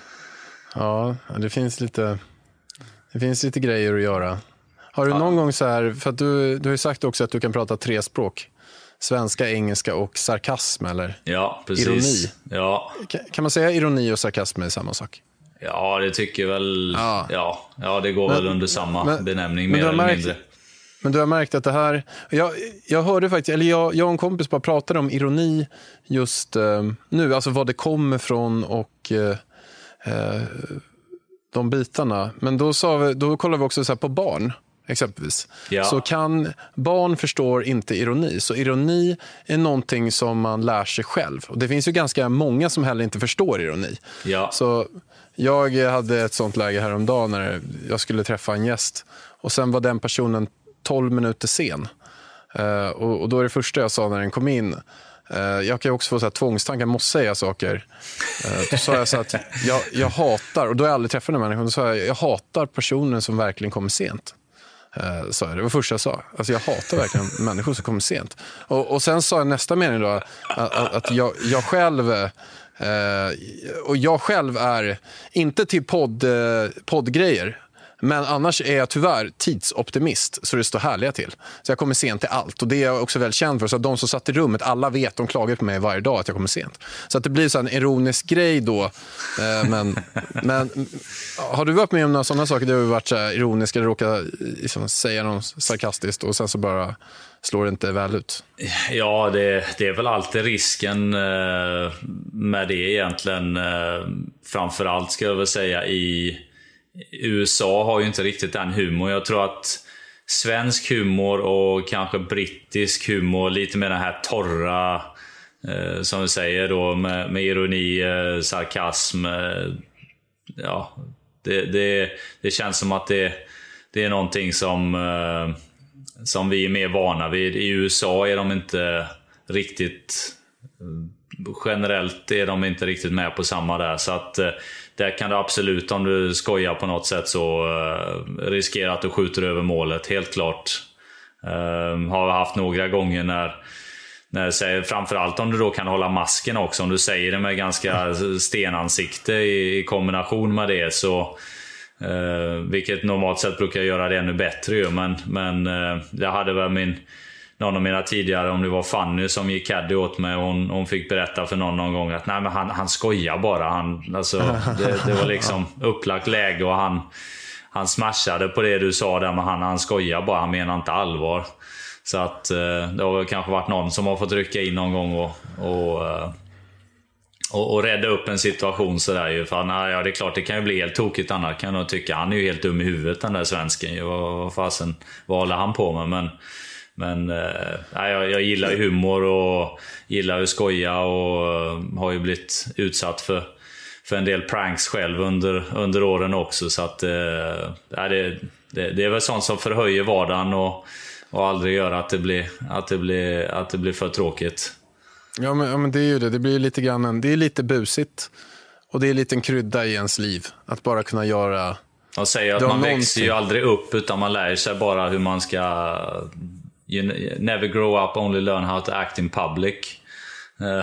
Ja, det finns lite det finns lite grejer att göra. Har du ja. någon gång så här, för att du, du har ju sagt också att du kan prata tre språk. Svenska, engelska och sarkasm, eller? Ja, precis. Ironi. Ja. Kan, kan man säga ironi och sarkasm är samma sak? Ja, det tycker väl... Ja, ja, ja det går men, väl under samma men, benämning, mer eller märkt, mindre. Men du har märkt att det här... Jag, jag hörde faktiskt... Eller jag, jag och en kompis bara pratade om ironi just eh, nu. Alltså vad det kommer från och eh, de bitarna. Men då, sa vi, då kollade vi också så här på barn. Exempelvis. Ja. Så kan barn förstår inte ironi. Så ironi är någonting som man lär sig själv. Och det finns ju ganska många som heller inte förstår ironi. Ja. Så jag hade ett sånt läge häromdagen när jag skulle träffa en gäst. Och sen var den personen tolv minuter sen. Uh, och, och då är det första jag sa när den kom in. Uh, jag kan ju också få så här tvångstankar, jag måste säga saker. Uh, då sa jag så att jag, jag hatar, och då har jag aldrig träffat den människan. Då sa jag, jag hatar personen som verkligen kommer sent. Uh, så det var första jag sa. Alltså jag hatar verkligen människor som kommer sent. Och, och sen sa jag nästa mening då att, att jag, jag själv uh, och jag själv är inte till podd, uh, poddgrejer. Men annars är jag tyvärr tidsoptimist så det står härliga till. Så jag kommer sent till allt. Och det är jag också väl känd för. Så att de som satt i rummet, alla vet, de klagar på mig varje dag att jag kommer sent. Så att det blir så en ironisk grej då. Men, men har du varit med om några sådana saker? Det har ju varit så här ironiska, eller råkat liksom säga något sarkastiskt och sen så bara slår det inte väl ut. Ja, det, det är väl alltid risken med det egentligen. Framförallt ska jag väl säga i U S A har ju inte riktigt den humor. Jag tror att svensk humor och kanske brittisk humor, lite mer den här torra, eh, som vi säger då, med, med ironi, eh, sarkasm. Eh, ja, det, det, det känns som att det, det är någonting som, eh, som vi är mer vana vid. I U S A är de inte riktigt, generellt är de inte riktigt med på samma där. Så att eh, där kan du absolut, om du skojar på något sätt, så uh, riskera att du skjuter över målet, helt klart. Uh, har haft några gånger när, när säger, framförallt om du då kan hålla masken också, om du säger det med ganska stenansikte i, i kombination med det, så uh, vilket normalt sett brukar göra det ännu bättre ju, men, men uh, jag hade väl min någon av mina tidigare, om det var Fanny som gick caddy åt mig, och hon, hon fick berätta för någon någon gång att nej, men han, han skojar bara. Han, alltså, det, det var liksom upplagt läge och han, han smashade på det du sa där, men han, han skojar bara, han menar inte allvar. Så att eh, det har väl kanske varit någon som har fått rycka in någon gång och, och, eh, och, och rädda upp en situation sådär ju. För nej, ja, det är klart, det kan ju bli helt tokigt annars, kan jag tycka. Han är ju helt dum i huvudet, den där svensken. Vad, vad fasen, vad håller han på med? Men Men eh, jag, jag gillar ju humor och gillar att skoja, och eh, har ju blivit utsatt för, för en del pranks själv under, under åren också. Så att, eh, det, det, det är väl sånt som förhöjer vardagen och, och aldrig gör att det blir, att det blir, att det blir för tråkigt. Ja men, ja, men det är ju det. Det blir lite grann en, det är lite busigt. Och det är lite en krydda i ens liv. Att bara kunna göra... Och säga att man någonting. Växer ju aldrig upp, utan man lär sig bara hur man ska... You never grow up, only learn how to act in public. Ja.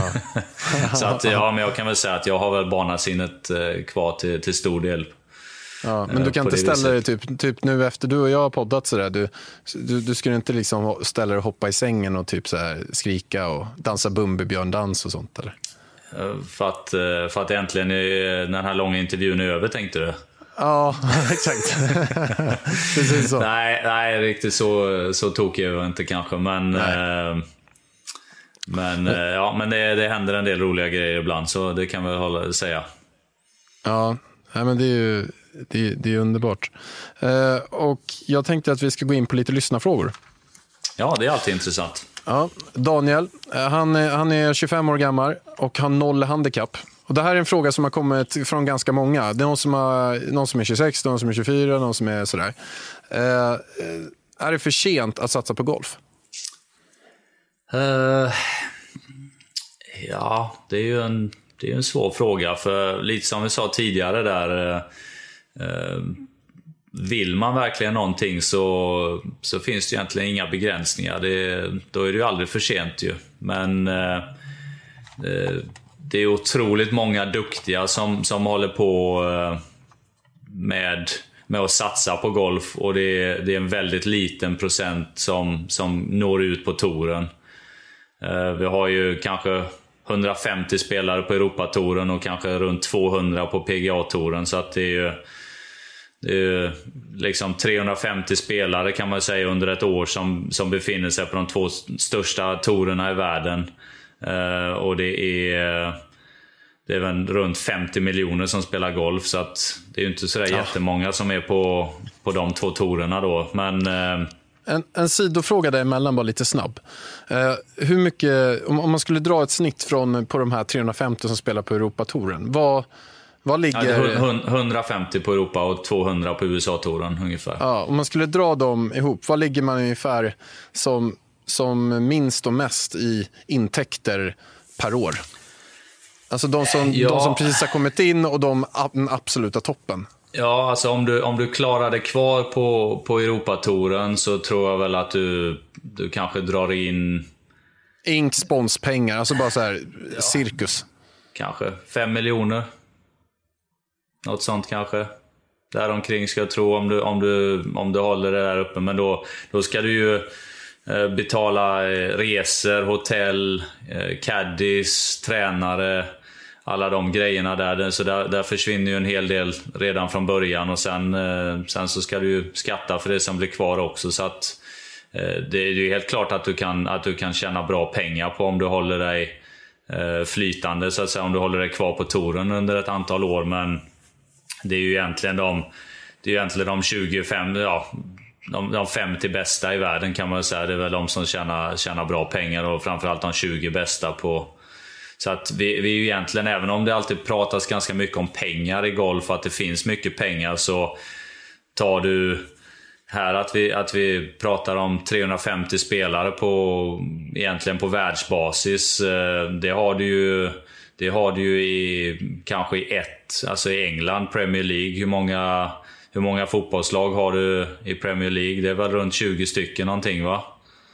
Så att, ja, men jag kan väl säga att jag har väl barnasinnet kvar till, till stor del. Ja, men du kan inte ställa dig typ, typ nu efter du och jag har poddat sådär, du, du, du skulle inte liksom ställa dig och hoppa i sängen och typ så här skrika och dansa Bumbibjörndans och sånt, eller? För att, för att äntligen den här långa intervjun är över, tänkte du? Ja, exakt. Precis så. Nej, nej, riktigt så, så tog jag inte kanske, men eh, men eh, ja, men det, det händer en del roliga grejer ibland, så det kan vi hålla säga. Ja, nej, men det är ju det är, det är underbart. Eh, och jag tänkte att vi ska gå in på lite lyssnarfrågor. Ja, det är alltid intressant. Ja, Daniel, han är, han är tjugofem år gammal och har noll handikapp. Och det här är en fråga som har kommit från ganska många. Det är någon som, har, någon som är tjugosex, någon som är tjugofyra, någon som är sådär. Eh, är det för sent att satsa på golf? Uh, ja, det är ju en, det är en svår fråga. För lite som vi sa tidigare där, uh, vill man verkligen någonting så, så finns det egentligen inga begränsningar. Det, då är det ju aldrig för sent ju. Men... Uh, uh, det är otroligt många duktiga som, som håller på med, med att satsa på golf, och det är, det är en väldigt liten procent som, som når ut på touren. Vi har ju kanske hundrafemtio spelare på Europatouren och kanske runt tvåhundra på P G A-touren, så att det är ju, det är ju liksom trehundrafemtio spelare kan man säga under ett år som, som befinner sig på de två största tourerna i världen. Uh, och det är det är väl runt femtio miljoner som spelar golf, så att det är ju inte sådär ja. jättemånga som är på, på de två tourerna då. Men, uh... en, en sidofråga däremellan, bara lite snabb. Uh, hur mycket, om, om man skulle dra ett snitt från på de här trehundrafemtio som spelar på Europatouren, vad, vad ligger... Ja, hundrafemtio på Europa och tvåhundra på U S A-touren ungefär. Ja, om man skulle dra dem ihop, vad ligger man ungefär som som minst och mest i intäkter per år? Alltså de som, ja. de som precis har kommit in och de den absoluta toppen. Ja, alltså om du, om du klarar dig kvar på, på Europatouren så tror jag väl att du, du kanske drar in... Ink sponspengar, alltså bara så här ja. cirkus. Kanske fem miljoner. Något sånt kanske. där omkring ska jag tro, om du, om du, om du håller det där uppe. Men då, då ska du ju eh, betala eh, resor, hotell, eh, caddies, tränare, alla de grejerna där. Så där, där försvinner ju en hel del redan från början, och sen, eh, sen så ska du ju skatta för det som blir kvar också. Så att eh, det är ju helt klart att du kan, att du kan tjäna bra pengar på om du håller dig eh, flytande, så att säga, om du håller dig kvar på touren under ett antal år. Men det är ju egentligen de, det är egentligen de tjugofem, ja, de, de femtio bästa i världen kan man säga. Det är väl de som tjänar, tjänar bra pengar, och framförallt de tjugo bästa på. Så att vi, vi är ju egentligen, även om det alltid pratas ganska mycket om pengar i golf, att det finns mycket pengar, så tar du här att vi, att vi pratar om trehundrafemtio spelare på, egentligen på världsbasis. Det har du ju, det har du ju i, kanske i ett, alltså i England, Premier League. Hur många, hur många fotbollslag har du i Premier League? Det är väl runt tjugo stycken någonting, va?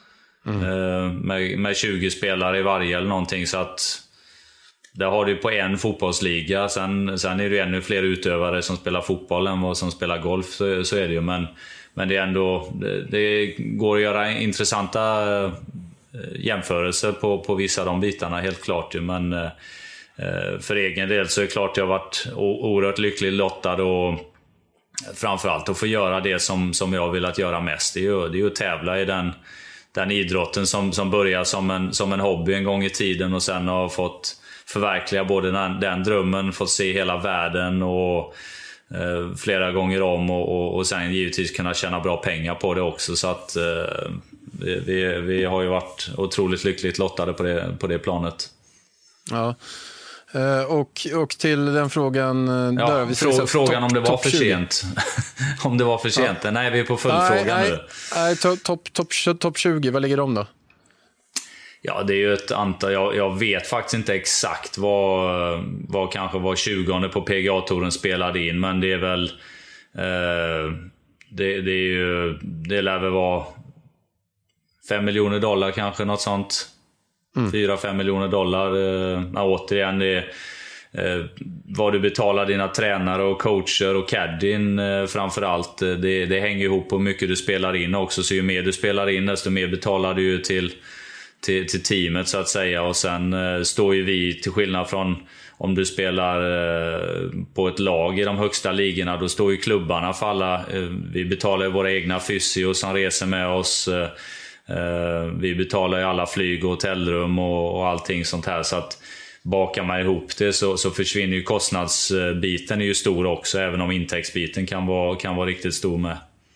Mm. Med, med tjugo spelare i varje eller någonting, så att där har du på en fotbollsliga. Sen, sen är det ännu fler utövare som spelar fotboll än vad som spelar golf, så, så är det ju. Men, men det är ändå, det, det går att göra intressanta jämförelser på, på vissa av de bitarna, helt klart ju. Men eh, för egen del så är det klart jag har varit oerhört lycklig lottad, och framförallt att få göra det som, som jag vill att göra mest. Det är ju, det är ju att tävla i den, den idrotten som, som börjar som en, som en hobby en gång i tiden, och sen har fått förverkliga både den, den drömmen, fått se hela världen och eh, flera gånger om, och, och, och sen givetvis kunna tjäna bra pengar på det också. Så att eh, vi, vi har ju varit otroligt lyckligt lottade på det, på det planet. Ja. Och, och till den frågan ja, där, vi frå, Frågan top, om det var för sent. Om det var för sent. Ja. Nej, vi är på fullfrågan nu. Nej, topp top, top, top tjugo, vad ligger de då? Ja, det är ju ett antal. Jag, jag vet faktiskt inte exakt vad, vad kanske var tjugonde på P G A-touren spelade in, men det är väl eh, det, det är ju, det lär väl vara fem miljoner dollar kanske, något sånt. Mm. fyra fem miljoner dollar. Eh, återigen, det är eh, vad du betalar dina tränare och coacher och caddien eh, framförallt. Det, det hänger ihop på hur mycket du spelar in också. Så ju mer du spelar in, desto mer betalar du ju till Till, till teamet, så att säga. Och sen eh, står ju vi, till skillnad från om du spelar eh, på ett lag i de högsta ligorna, då står ju klubbarna för alla. Eh, vi betalar ju våra egna fysio som reser med oss. Eh, eh, vi betalar ju alla flyg och hotellrum och, och allting sånt här. Så att bakar man ihop det så, så försvinner ju kostnadsbiten är ju stor också, även om intäktsbiten kan vara, kan vara riktigt stor med.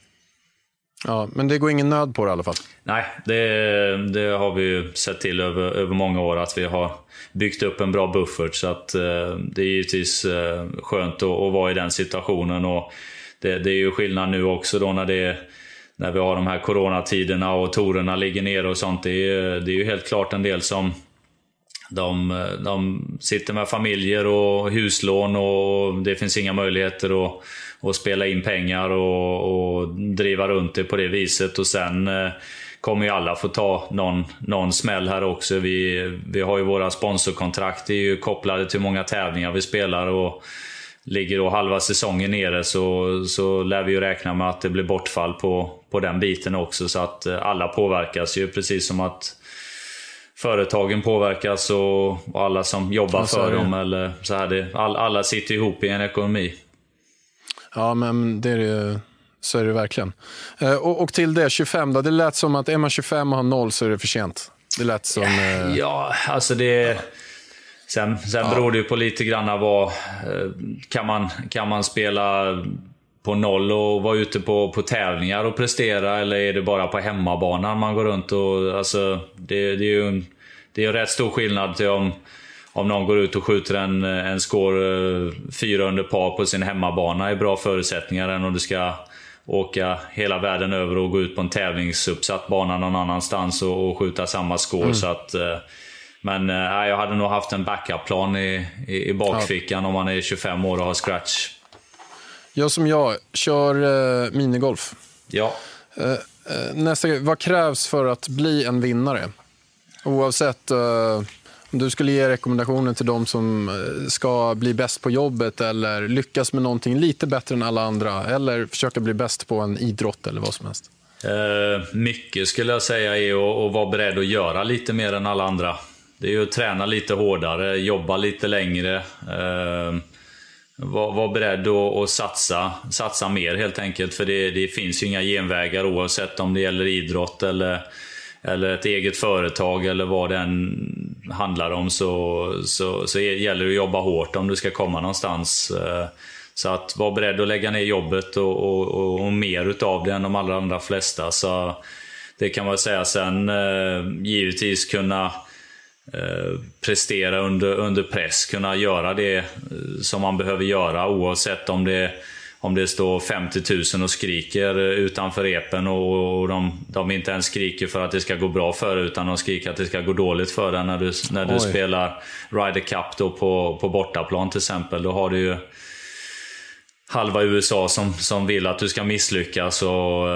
Ja, men det går ingen nöd på det i alla fall. Nej, det, det har vi ju sett till över, över många år, att vi har byggt upp en bra buffert. Så att eh, det är givetvis eh, skönt att, att vara i den situationen. Och det, det är ju skillnad nu också då när, det, när vi har de här coronatiderna och torerna ligger ner och sånt. Det är, det är ju helt klart en del som de, de sitter med familjer och huslån, och det finns inga möjligheter att och spela in pengar och, och driva runt det på det viset. Och sen eh, kommer ju alla få ta någon, någon smäll här också. Vi, vi har ju våra sponsorkontrakt, det är ju kopplade till många tävlingar vi spelar, och ligger då halva säsongen nere, så, så lär vi ju räkna med att det blir bortfall på, på den biten också. Så att eh, alla påverkas ju, precis som att företagen påverkas och, och alla som jobbar ja, för dem. Eller så här, det, all, alla sitter ihop i en ekonomi. Ja, men det är det, så är det verkligen. Eh, och, och till det, tjugofem då, det lät som att är man tjugofem och har noll så är det för sent. Det lät som... Eh... Ja, alltså det... Sen, sen ja. beror det ju på lite grann vad... Kan man, kan man spela på noll och vara ute på, på tävlingar och prestera, eller är det bara på hemmabanan man går runt och... Alltså, det, det är ju en, det är en rätt stor skillnad till om... Om någon går ut och skjuter en, en score fyra under par på sin hemmabana i bra förutsättningar, än om du ska åka hela världen över och gå ut på en tävlingsuppsatt bana någon annanstans och, och skjuta samma score. Mm. Så att, men äh, jag hade nog haft en backup-plan i, i, i bakfickan ja. om man är tjugofem år och har scratch. Jag som jag kör äh, minigolf. Ja. Äh, nästa, vad krävs för att bli en vinnare? Oavsett... Äh, Om du skulle ge rekommendationer till de som ska bli bäst på jobbet eller lyckas med någonting lite bättre än alla andra eller försöka bli bäst på en idrott eller vad som helst. Eh, mycket skulle jag säga är att, att vara beredd att göra lite mer än alla andra. Det är ju att träna lite hårdare, jobba lite längre. Eh, Var, var beredd att, att satsa, satsa mer helt enkelt. För det, det finns ju inga genvägar oavsett om det gäller idrott eller, eller ett eget företag eller vad den handlar om. Så, så, så gäller det att jobba hårt om du ska komma någonstans. Så att vara beredd att lägga ner jobbet och, och, och, och mer utav det än de allra andra flesta. Så det kan man säga. Sen givetvis kunna Eh, prestera under, under press, kunna göra det eh, som man behöver göra oavsett om det, om det står femtio tusen och skriker utanför repen och, och de, de inte ens skriker för att det ska gå bra för utan de skriker att det ska gå dåligt för den när du, när du spelar Ryder Cup då på, på bortaplan till exempel. Då har du ju halva U S A som, som vill att du ska misslyckas och,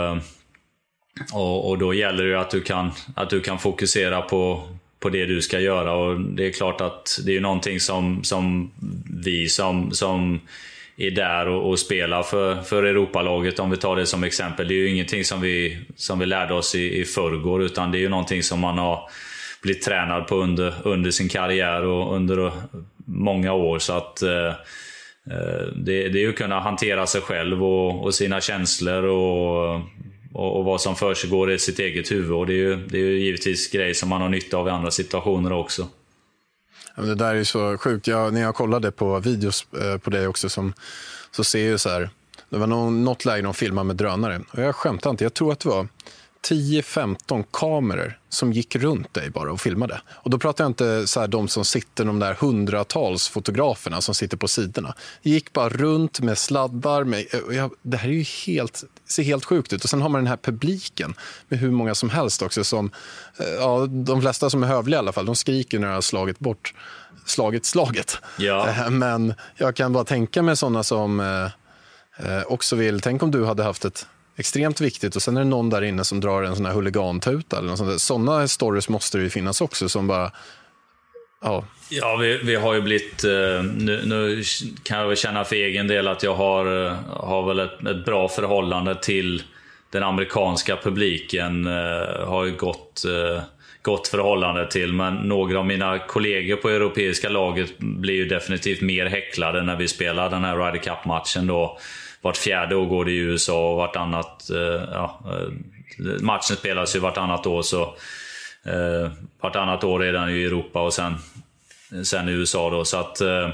och, och då gäller det ju att du kan, att du kan fokusera på på det du ska göra och det är klart att det är någonting som, som vi som, som är där och, och spelar för, för Europalaget, om vi tar det som exempel. Det är ju ingenting som vi, som vi lärde oss i, i förrgår utan det är ju någonting som man har blivit tränad på under, under sin karriär och under många år så att eh, det, det är ju att kunna hantera sig själv och, och sina känslor och och vad som försiggår i sitt eget huvud och det är ju, det är ju givetvis grejer som man har nytta av i andra situationer också. Ja, det där är ju så sjukt. Jag, när jag kollade på videos eh, på dig också som, så ser jag så här, det var någon, något läge de filmade med drönare och jag skämtar inte, jag tror att det var tio femton kameror som gick runt dig bara och filmade. Och då pratar jag inte så här de som sitter, de där hundratals fotograferna som sitter på sidorna. Det gick bara runt med sladdar. Med, jag, det här är ju helt, ser helt sjukt ut. Och sen har man den här publiken med hur många som helst också som, ja, de flesta som är hövliga i alla fall, de skriker när de har slagit bort, slagit slaget. Ja. Men jag kan bara tänka mig sådana som eh, också vill, tänk om du hade haft ett extremt viktigt och sen är det någon där inne som drar en sån här huligantuta eller något sånt där. Sådana stories måste det ju finnas också som bara ja. Ja, vi, vi har ju blivit nu, nu kan jag väl känna för egen del att jag har, har väl ett, ett bra förhållande till den amerikanska publiken har ju gott, gott förhållande till, men några av mina kollegor på europeiska laget blir ju definitivt mer häcklade när vi spelar den här Ryder Cup-matchen då. Vart fjärde år går det i U S A och vartannat, ja, matchen spelas ju vartannat år så eh, vartannat år är den ju i Europa och sen, sen i U S A då så att eh,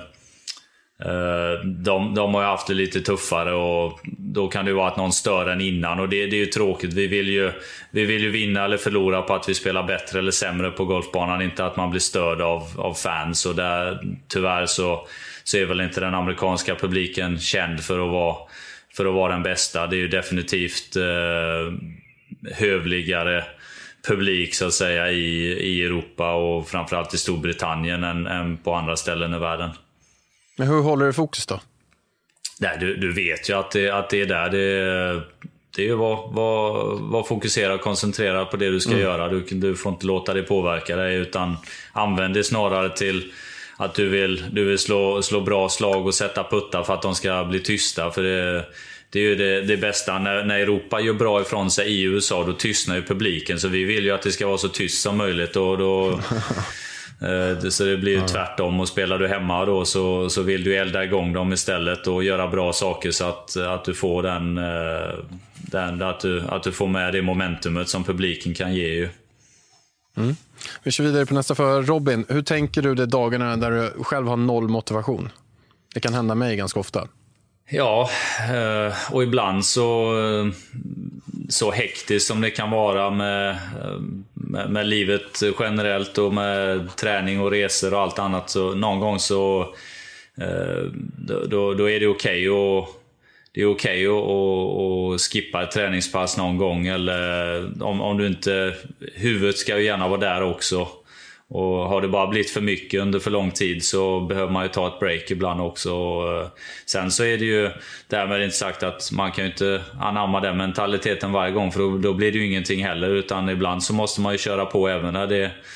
de, de har ju haft det lite tuffare och då kan det ju vara att någon stör än innan och det, det är ju tråkigt. Vi vill ju, vi vill ju vinna eller förlora på att vi spelar bättre eller sämre på golfbanan, inte att man blir störd av, av fans och där, tyvärr så så är väl inte den amerikanska publiken känd för att vara, för att vara den bästa. Det är ju definitivt eh, hövligare publik så att säga i, i Europa och framförallt i Storbritannien än, än på andra ställen i världen. Men hur håller du fokus då? Nej, du, du vet ju att det, att det är där det, det är ju var, var, var fokusera och koncentrera på det du ska mm. göra. Du, du får inte låta det påverka dig utan använd det snarare till att du vill, du vill slå, slå bra slag och sätta puttar för att de ska bli tysta. För det, det är ju det, det bästa. När, när Europa gör bra ifrån sig i U S A, då tystnar ju publiken. Så vi vill ju att det ska vara så tyst som möjligt. Och då, eh, så det blir ju tvärtom. Och spelar du hemma då så, så vill du elda igång dem istället och göra bra saker så att, att du får den, den att, du, att du får med det momentumet som publiken kan ge ju. Mm. Vi kör vidare på nästa för Robin. Hur tänker du de dagarna där du själv har noll motivation? Det kan hända mig ganska ofta. Ja, och ibland så, så hektiskt som det kan vara med, med, med livet generellt och med träning och resor och allt annat. Så någon gång så då, då är det okej och det är okej att, att, att skippa ett träningspass någon gång eller om, om du inte, huvudet ska ju gärna vara där också och har det bara blivit för mycket under för lång tid så behöver man ju ta ett break ibland också. Sen så är det ju därmed inte sagt att man kan ju inte anamma den mentaliteten varje gång för då, då blir det ju ingenting heller utan ibland så måste man ju köra på även när det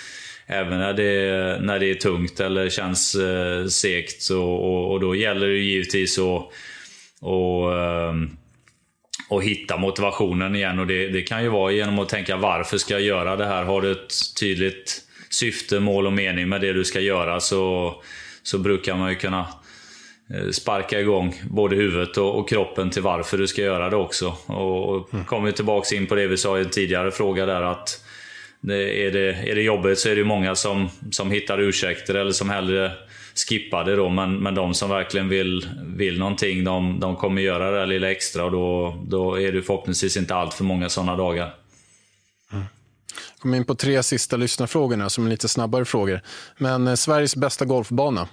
även när det, när det är tungt eller känns eh, segt. Så, och, och då gäller det givetvis att och, eh, och hitta motivationen igen. Och det, det kan ju vara genom att tänka, varför ska jag göra det här? Har du ett tydligt syfte, mål och mening med det du ska göra, så, så brukar man ju kunna sparka igång både huvudet och, och kroppen till varför du ska göra det också. Och, och mm. kommer tillbaka in på det vi sa i en tidigare fråga där, att det, är, det, är det jobbigt så är det många som, som hittar ursäkter eller som hellre skippar det då, men, men de som verkligen vill, vill någonting, de, de kommer göra det lilla extra, och då, då är det förhoppningsvis inte allt för många sådana dagar. Mm. Kommer in på tre sista lyssnarfrågorna som är lite snabbare frågor. Men eh, Sveriges bästa golfbana?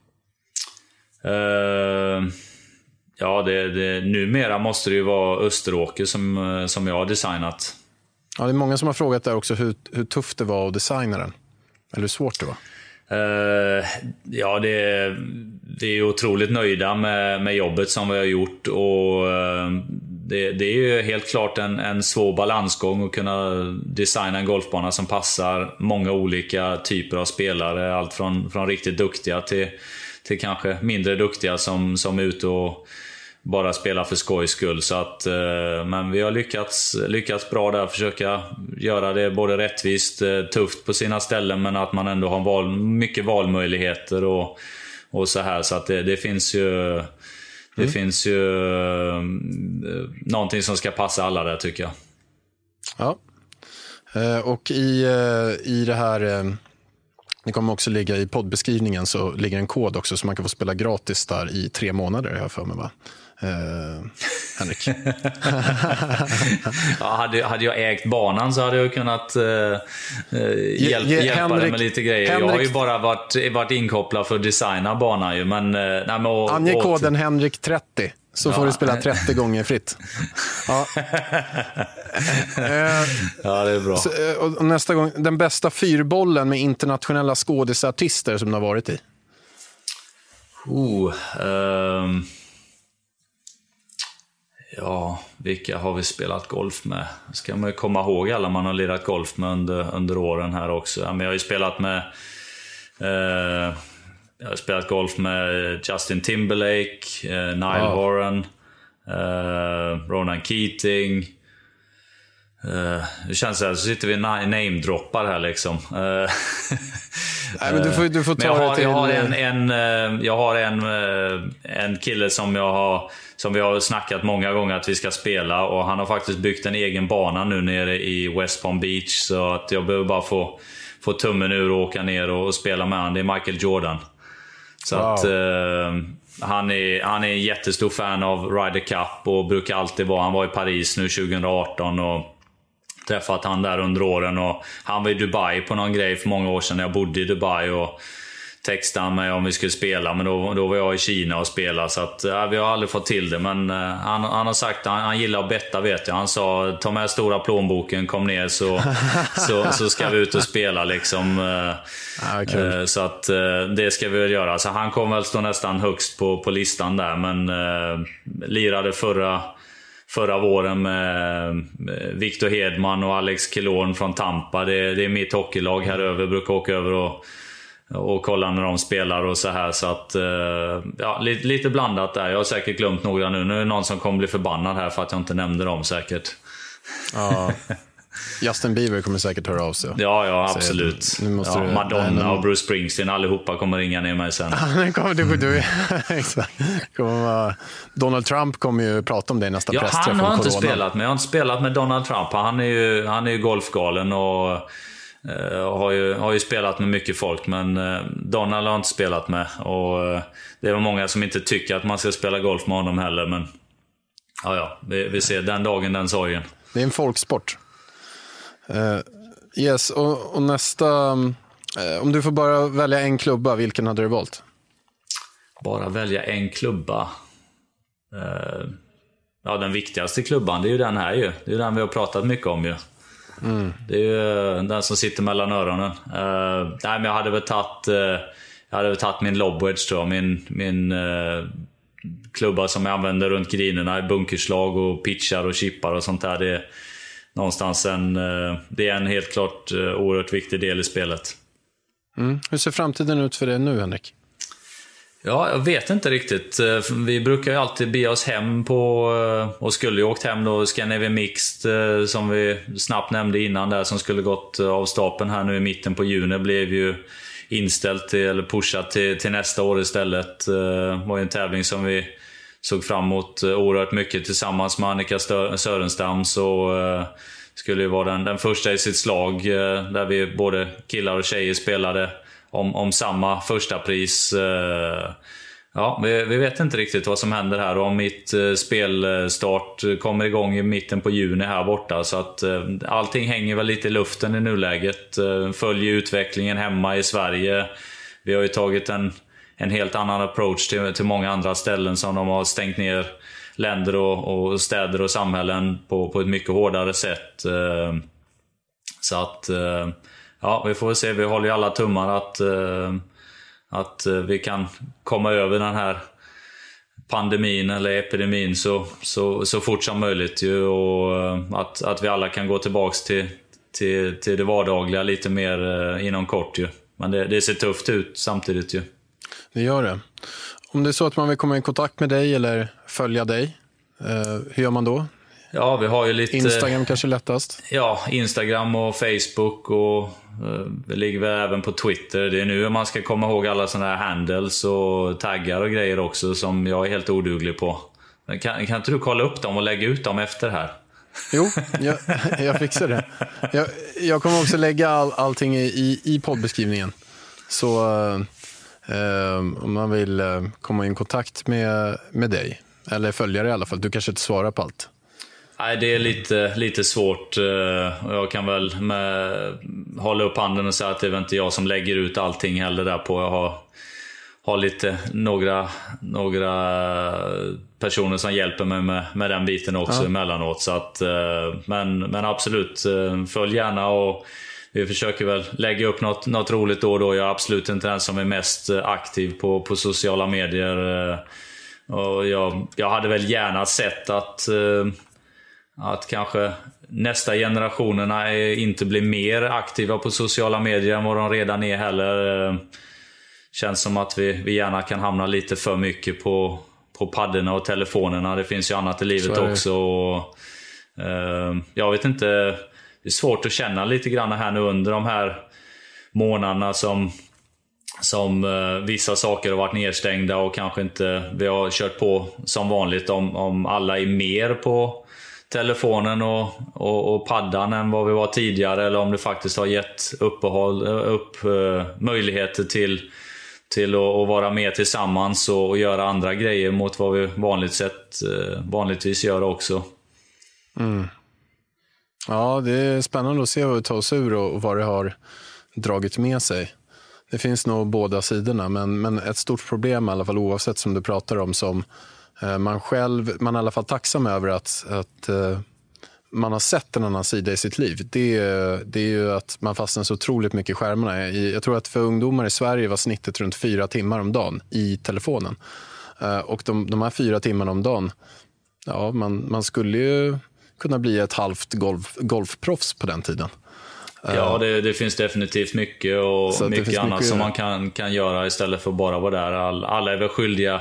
Uh, ja, det, det, numera måste det ju vara Österåker som, som jag har designat. Ja, det är många som har frågat där också hur, hur tufft det var att designa den. Eller hur svårt det var. Uh, ja, det, det är otroligt nöjda med, med jobbet som vi har gjort. Och uh, det, det är ju helt klart en, en svår balansgång att kunna designa en golfbana som passar många olika typer av spelare. Allt från, från riktigt duktiga till till kanske mindre duktiga som, som är ute och bara spelar för skojs skull. Så att, eh, men vi har lyckats, lyckats bra där, försöka göra det både rättvist, eh, tufft på sina ställen, men att man ändå har val, mycket valmöjligheter och, och så här. Så att det, det finns ju det mm. finns ju eh, någonting som ska passa alla där, tycker jag. Ja, eh, och i, eh, i det här... Eh... Det kommer också ligga i poddbeskrivningen, så ligger en kod också så man kan få spela gratis där i tre månader, jag har för mig, va? Eh, Henrik. Ja, hade, hade jag ägt banan så hade jag kunnat eh, hjälp, ge, hjälpa Henrik, dig med lite grejer. Henrik, jag har ju bara varit, varit inkopplad för att designa banan ju, men, nej, men och, ange koden och, Henrik trettio. Så ja. Får du spela trettio gånger fritt. Ja. Ja, det är bra. Så, och nästa gång, den bästa fyrbollen med internationella skådisartister som du har varit i? Oh, um, ja, vilka har vi spelat golf med? Ska man ju komma ihåg alla man har lirat golf med under, under åren här också. Ja, men jag har ju spelat med... Uh, Jag har spelat golf med Justin Timberlake, eh, Niall wow. Horan, eh, Ronan Keating. Eh, det känns så här, så sitter vi namedroppar här liksom. Eh, Nej, men du får, du får ta jag har, det till... jag har en, en, jag har en, en kille som jag har, som vi har snackat många gånger att vi ska spela, och han har faktiskt byggt en egen bana nu nere i West Palm Beach, så att jag behöver bara få, få tummen ur och åka ner och, och spela med han. Det är Michael Jordan. Så wow. att uh, han, är, han är en jättestor fan av Ryder Cup och brukar alltid vara. Han var i Paris nu tjugo arton och träffat han där under åren. Och han var i Dubai på någon grej för många år sedan när jag bodde i Dubai, och textade mig om vi skulle spela, men då, då var jag i Kina och spela, så att uh, vi har aldrig fått till det. Men uh, han, han har sagt att han, han gillar att betta, vet jag. Han sa, ta med stora plånboken, kom ner så, så, så ska vi ut och spela liksom. Uh, ah, okay. uh, så att uh, det ska vi väl göra. Så han kommer väl stå nästan högst på, på listan där, men uh, lirade förra förra våren med Victor Hedman och Alex Killorn från Tampa. Det, det är mitt hockeylag här över, brukar åka över och och kolla när de spelar och så här, så att ja, lite, lite blandat där. Jag har säkert glömt några nu. Nu är det någon som kommer bli förbannad här för att jag inte nämnde dem säkert. Ja. Justin Bieber kommer säkert höra av sig. Ja, ja, absolut. Nu måste ja, du, Madonna nej, och Bruce Springsteen, allihopa kommer ringa ner mig sen. kommer, du, du, exakt. Kommer, Donald Trump kommer ju prata om det i nästa ja, pressträff. Han har inte spelat med. Jag har inte spelat med Donald Trump. Han är ju, han är ju golfgalen och Uh, har, ju, har ju spelat med mycket folk, men uh, Donald har inte spelat med, och uh, det är många som inte tycker att man ska spela golf med honom heller, men ja, ja vi, vi ser den dagen, den sorgen. Det är en folksport. Uh, yes, och, och nästa uh, om du får bara välja en klubba, vilken hade du valt? Bara välja en klubba? Uh, ja, den viktigaste klubban, det är ju den här ju. Det är den vi har pratat mycket om ju. Mm. Det är ju den som sitter mellan öronen. Uh, nej, men jag hade väl tagit uh, jag hade väl tagit min lobwedge, tror jag. Min, min uh, klubba som jag använder runt grinerna i bunkerslag och pitchar och chippar och sånt där. Det är någonstans en, uh, det är en helt klart uh, oerhört viktig del i spelet. Mm. Hur ser framtiden ut för dig nu, Henrik? Ja, jag vet inte riktigt. Vi brukar ju alltid bege oss hem på, och skulle ju åkt hem då, Scandinavian Mixed, som vi snabbt nämnde innan där, som skulle gått av stapeln här nu i mitten på juni, blev ju inställt till, eller pushat till, till nästa år istället. Det var ju en tävling som vi såg fram emot oerhört mycket tillsammans med Annika Sörenstam, så skulle ju vara den, den första i sitt slag, där vi både killar och tjejer spelade om, om samma första pris. Ja, vi, vi vet inte riktigt vad som händer här, och om mitt spelstart kommer igång i mitten på juni här borta, så att allting hänger väl lite i luften i nuläget. Följer utvecklingen hemma i Sverige. Vi har ju tagit en, en helt annan approach till, till många andra ställen som de har stängt ner länder och, och städer och samhällen på, på ett mycket hårdare sätt. Så att ja, vi får se. Vi håller ju alla tummar att, att vi kan komma över den här pandemin eller epidemin så, så, så fort som möjligt ju, och att, att vi alla kan gå tillbaks till, till, till det vardagliga lite mer inom kort ju. Men det, det ser tufft ut samtidigt ju. Det gör det. Om det är så att man vill komma i kontakt med dig eller följa dig, hur gör man då? Ja, vi har ju lite... Instagram kanske lättast? Ja, Instagram och Facebook, och eh, vi ligger väl även på Twitter. Det är nu man ska komma ihåg alla sådana här handles och taggar och grejer också som jag är helt oduglig på. Men kan, kan inte du kolla upp dem och lägga ut dem efter här? Jo, jag, jag fixar det. Jag, jag kommer också lägga all, allting i, i poddbeskrivningen. Så eh, om man vill komma i kontakt med, med dig, eller följa dig i alla fall, du kanske inte svarar på allt. Nej, det är lite, lite svårt. Jag kan väl med, hålla upp handen och säga att det är inte jag som lägger ut allting heller där på. Jag har, har lite några, några personer som hjälper mig med, med den biten också, ja, emellanåt. Så att, men, men absolut, följ gärna, och vi försöker väl lägga upp något, något roligt då och då. Jag är absolut inte den som är mest aktiv på, på sociala medier. Och jag, jag hade väl gärna sett att... Att kanske nästa generationerna inte blir mer aktiva på sociala medier än vad de redan är heller. Känns som att vi, vi gärna kan hamna lite för mycket på, på paddorna och telefonerna. Det finns ju annat i livet också. Och, eh, jag vet inte, det är svårt att känna lite grann här nu under de här månaderna som, som eh, vissa saker har varit nedstängda, och kanske inte vi har kört på som vanligt om, om alla är mer på telefonen och, och, och paddan än vad vi var tidigare, eller om det faktiskt har gett uppehåll, upp uh, möjligheter till, till att, att vara med tillsammans och, och göra andra grejer mot vad vi vanligt sett, uh, vanligtvis gör också. Mm. Ja, det är spännande att se vad vi tar oss ur och, och vad det har dragit med sig. Det finns nog båda sidorna, men, men ett stort problem i alla fall, oavsett som du pratar om, som man själv, man är i alla fall tacksam över att, att uh, man har sett en annan sida i sitt liv. Det, det är ju att man fastnar så otroligt mycket i skärmarna. Jag tror att för ungdomar i Sverige var snittet runt fyra timmar om dagen i telefonen. Uh, och de, de här fyra timmarna om dagen, ja, man, man skulle ju kunna bli ett halvt golf, golfproffs på den tiden. Ja, det, det finns definitivt mycket, och mycket annat mycket som man kan, kan göra istället för att bara vara där. All, alla är väl skyldiga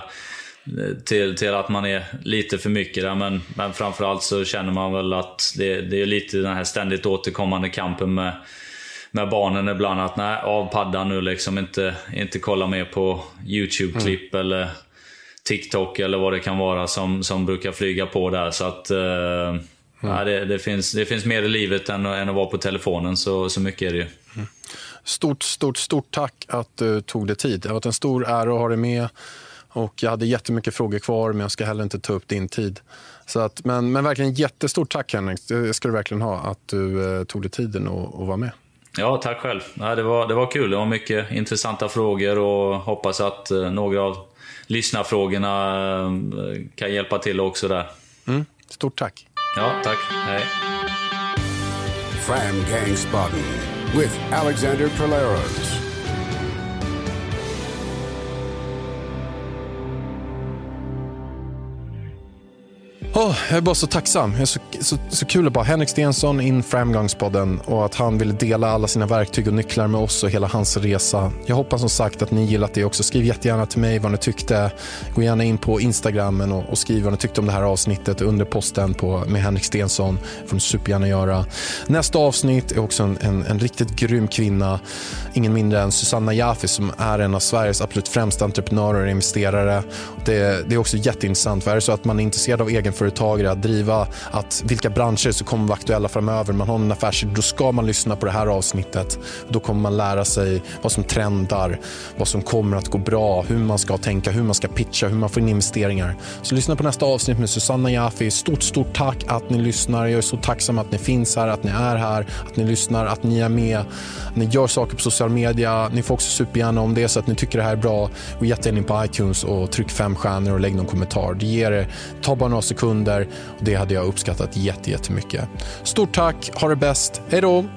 Till, till att man är lite för mycket där, men, men framförallt så känner man väl att det, det är lite den här ständigt återkommande kampen med, med barnen ibland, att nej, av paddan nu liksom, inte, inte kolla mer på YouTube-klipp mm. eller TikTok eller vad det kan vara som, som brukar flyga på där, så att eh, mm. nej, det, det, finns, det finns mer i livet än, än att vara på telefonen, så, så mycket är det ju. Mm. Stort, stort, stort tack att du tog dig tid. Det har varit en stor ära att ha dig med. Och jag hade jättemycket frågor kvar, men jag ska heller inte ta upp din tid. Så att, men, men verkligen jättestort tack, Henrik. Det ska du verkligen ha, att du eh, tog dig tiden och, och var med. Ja, tack själv. Ja, det, var, det var kul. Det var mycket intressanta frågor, och hoppas att eh, några av lyssnarfrågorna eh, kan hjälpa till också där. Mm, stort tack. Ja, tack. Hej. Fram Gangsbaden with Alexander Polaros. Oh, jag är bara så tacksam. Jag är så, så, så kul att bara Henrik Stenson in Framgångspodden och att han ville dela alla sina verktyg och nycklar med oss och hela hans resa. Jag hoppas som sagt att ni gillat det också. Skriv jättegärna till mig vad ni tyckte. Gå gärna in på Instagrammen och, och skriv vad ni tyckte om det här avsnittet under posten på, med Henrik Stenson. Det får ni supergärna göra. Nästa avsnitt är också en, en, en riktigt grym kvinna. Ingen mindre än Susanna Jaffi som är en av Sveriges absolut främsta entreprenörer och investerare. Det, det är också jätteintressant. För är det så att man är intresserad av egenföretagare att driva att vilka branscher som kommer vara aktuella framöver, man har en affärsidé, då ska man lyssna på det här avsnittet. Då kommer man lära sig vad som trendar, vad som kommer att gå bra, hur man ska tänka, hur man ska pitcha, hur man får in investeringar. Så lyssna på nästa avsnitt med Susanna Jaffi. Stort, stort tack att ni lyssnar. Jag är så tacksam att ni finns här, att ni är här, att ni lyssnar, att ni är med. Ni gör saker på social media. Ni får också supergärna om det så att ni tycker det här är bra. Gå jättegärna in på iTunes och tryck fem stjärnor och lägg någon kommentar. Det ger er, ta bara några sekunder och det hade jag uppskattat jätte, jättemycket. Stort tack, ha det bäst. Hej då!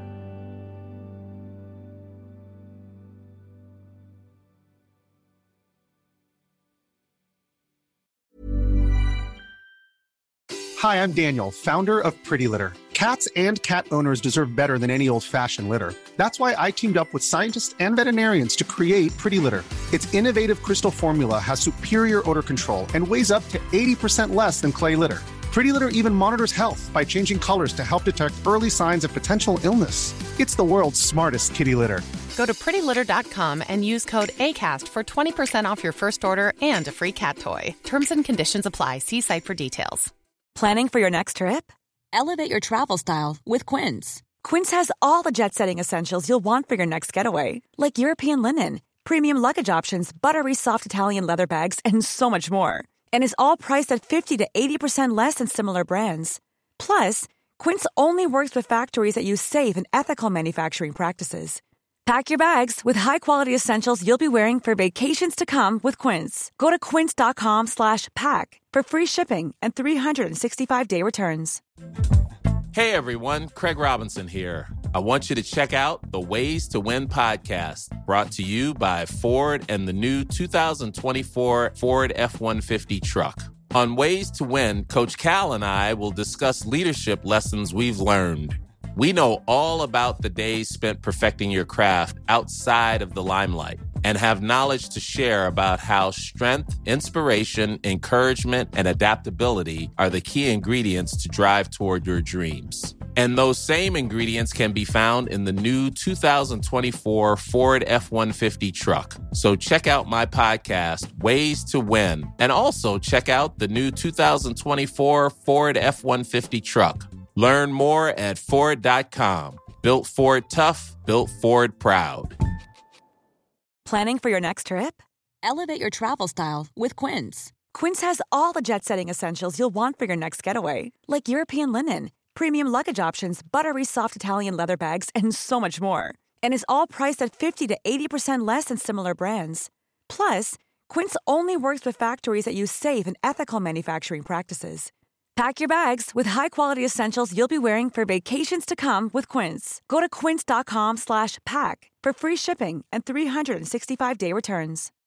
Hi, I'm Daniel, founder of Pretty Litter. Cats and cat owners deserve better than any old-fashioned litter. That's why I teamed up with scientists and veterinarians to create Pretty Litter. Its innovative crystal formula has superior odor control and weighs up to eighty percent less than clay litter. Pretty Litter even monitors health by changing colors to help detect early signs of potential illness. It's the world's smartest kitty litter. Go to pretty litter dot com and use code ACAST for twenty percent off your first order and a free cat toy. Terms and conditions apply. See site for details. Planning for your next trip? Elevate your travel style with Quince. Quince has all the jet-setting essentials you'll want for your next getaway, like European linen, premium luggage options, buttery soft Italian leather bags, and so much more. And is all priced at fifty to eighty percent less than similar brands. Plus, Quince only works with factories that use safe and ethical manufacturing practices. Pack your bags with high-quality essentials you'll be wearing for vacations to come with Quince. Go to quince dot com slash pack for free shipping and three sixty-five day returns. Hey everyone, Craig Robinson here. I want you to check out the Ways to Win podcast, brought to you by Ford and the new two thousand twenty-four Ford F one fifty truck. On Ways to Win, Coach Cal and I will discuss leadership lessons we've learned. We know all about the days spent perfecting your craft outside of the limelight and have knowledge to share about how strength, inspiration, encouragement, and adaptability are the key ingredients to drive toward your dreams. And those same ingredients can be found in the new two thousand twenty-four Ford F one fifty truck. So check out my podcast, Ways to Win, and also check out the new two thousand twenty-four Ford F one fifty truck. Learn more at Ford dot com. Built Ford tough, built Ford proud. Planning for your next trip? Elevate your travel style with Quince. Quince has all the jet-setting essentials you'll want for your next getaway, like European linen, premium luggage options, buttery soft Italian leather bags, and so much more. And is all priced at fifty to eighty percent less than similar brands. Plus, Quince only works with factories that use safe and ethical manufacturing practices. Pack your bags with high-quality essentials you'll be wearing for vacations to come with Quince. Go to quince dot com slash pack for free shipping and three sixty-five day returns.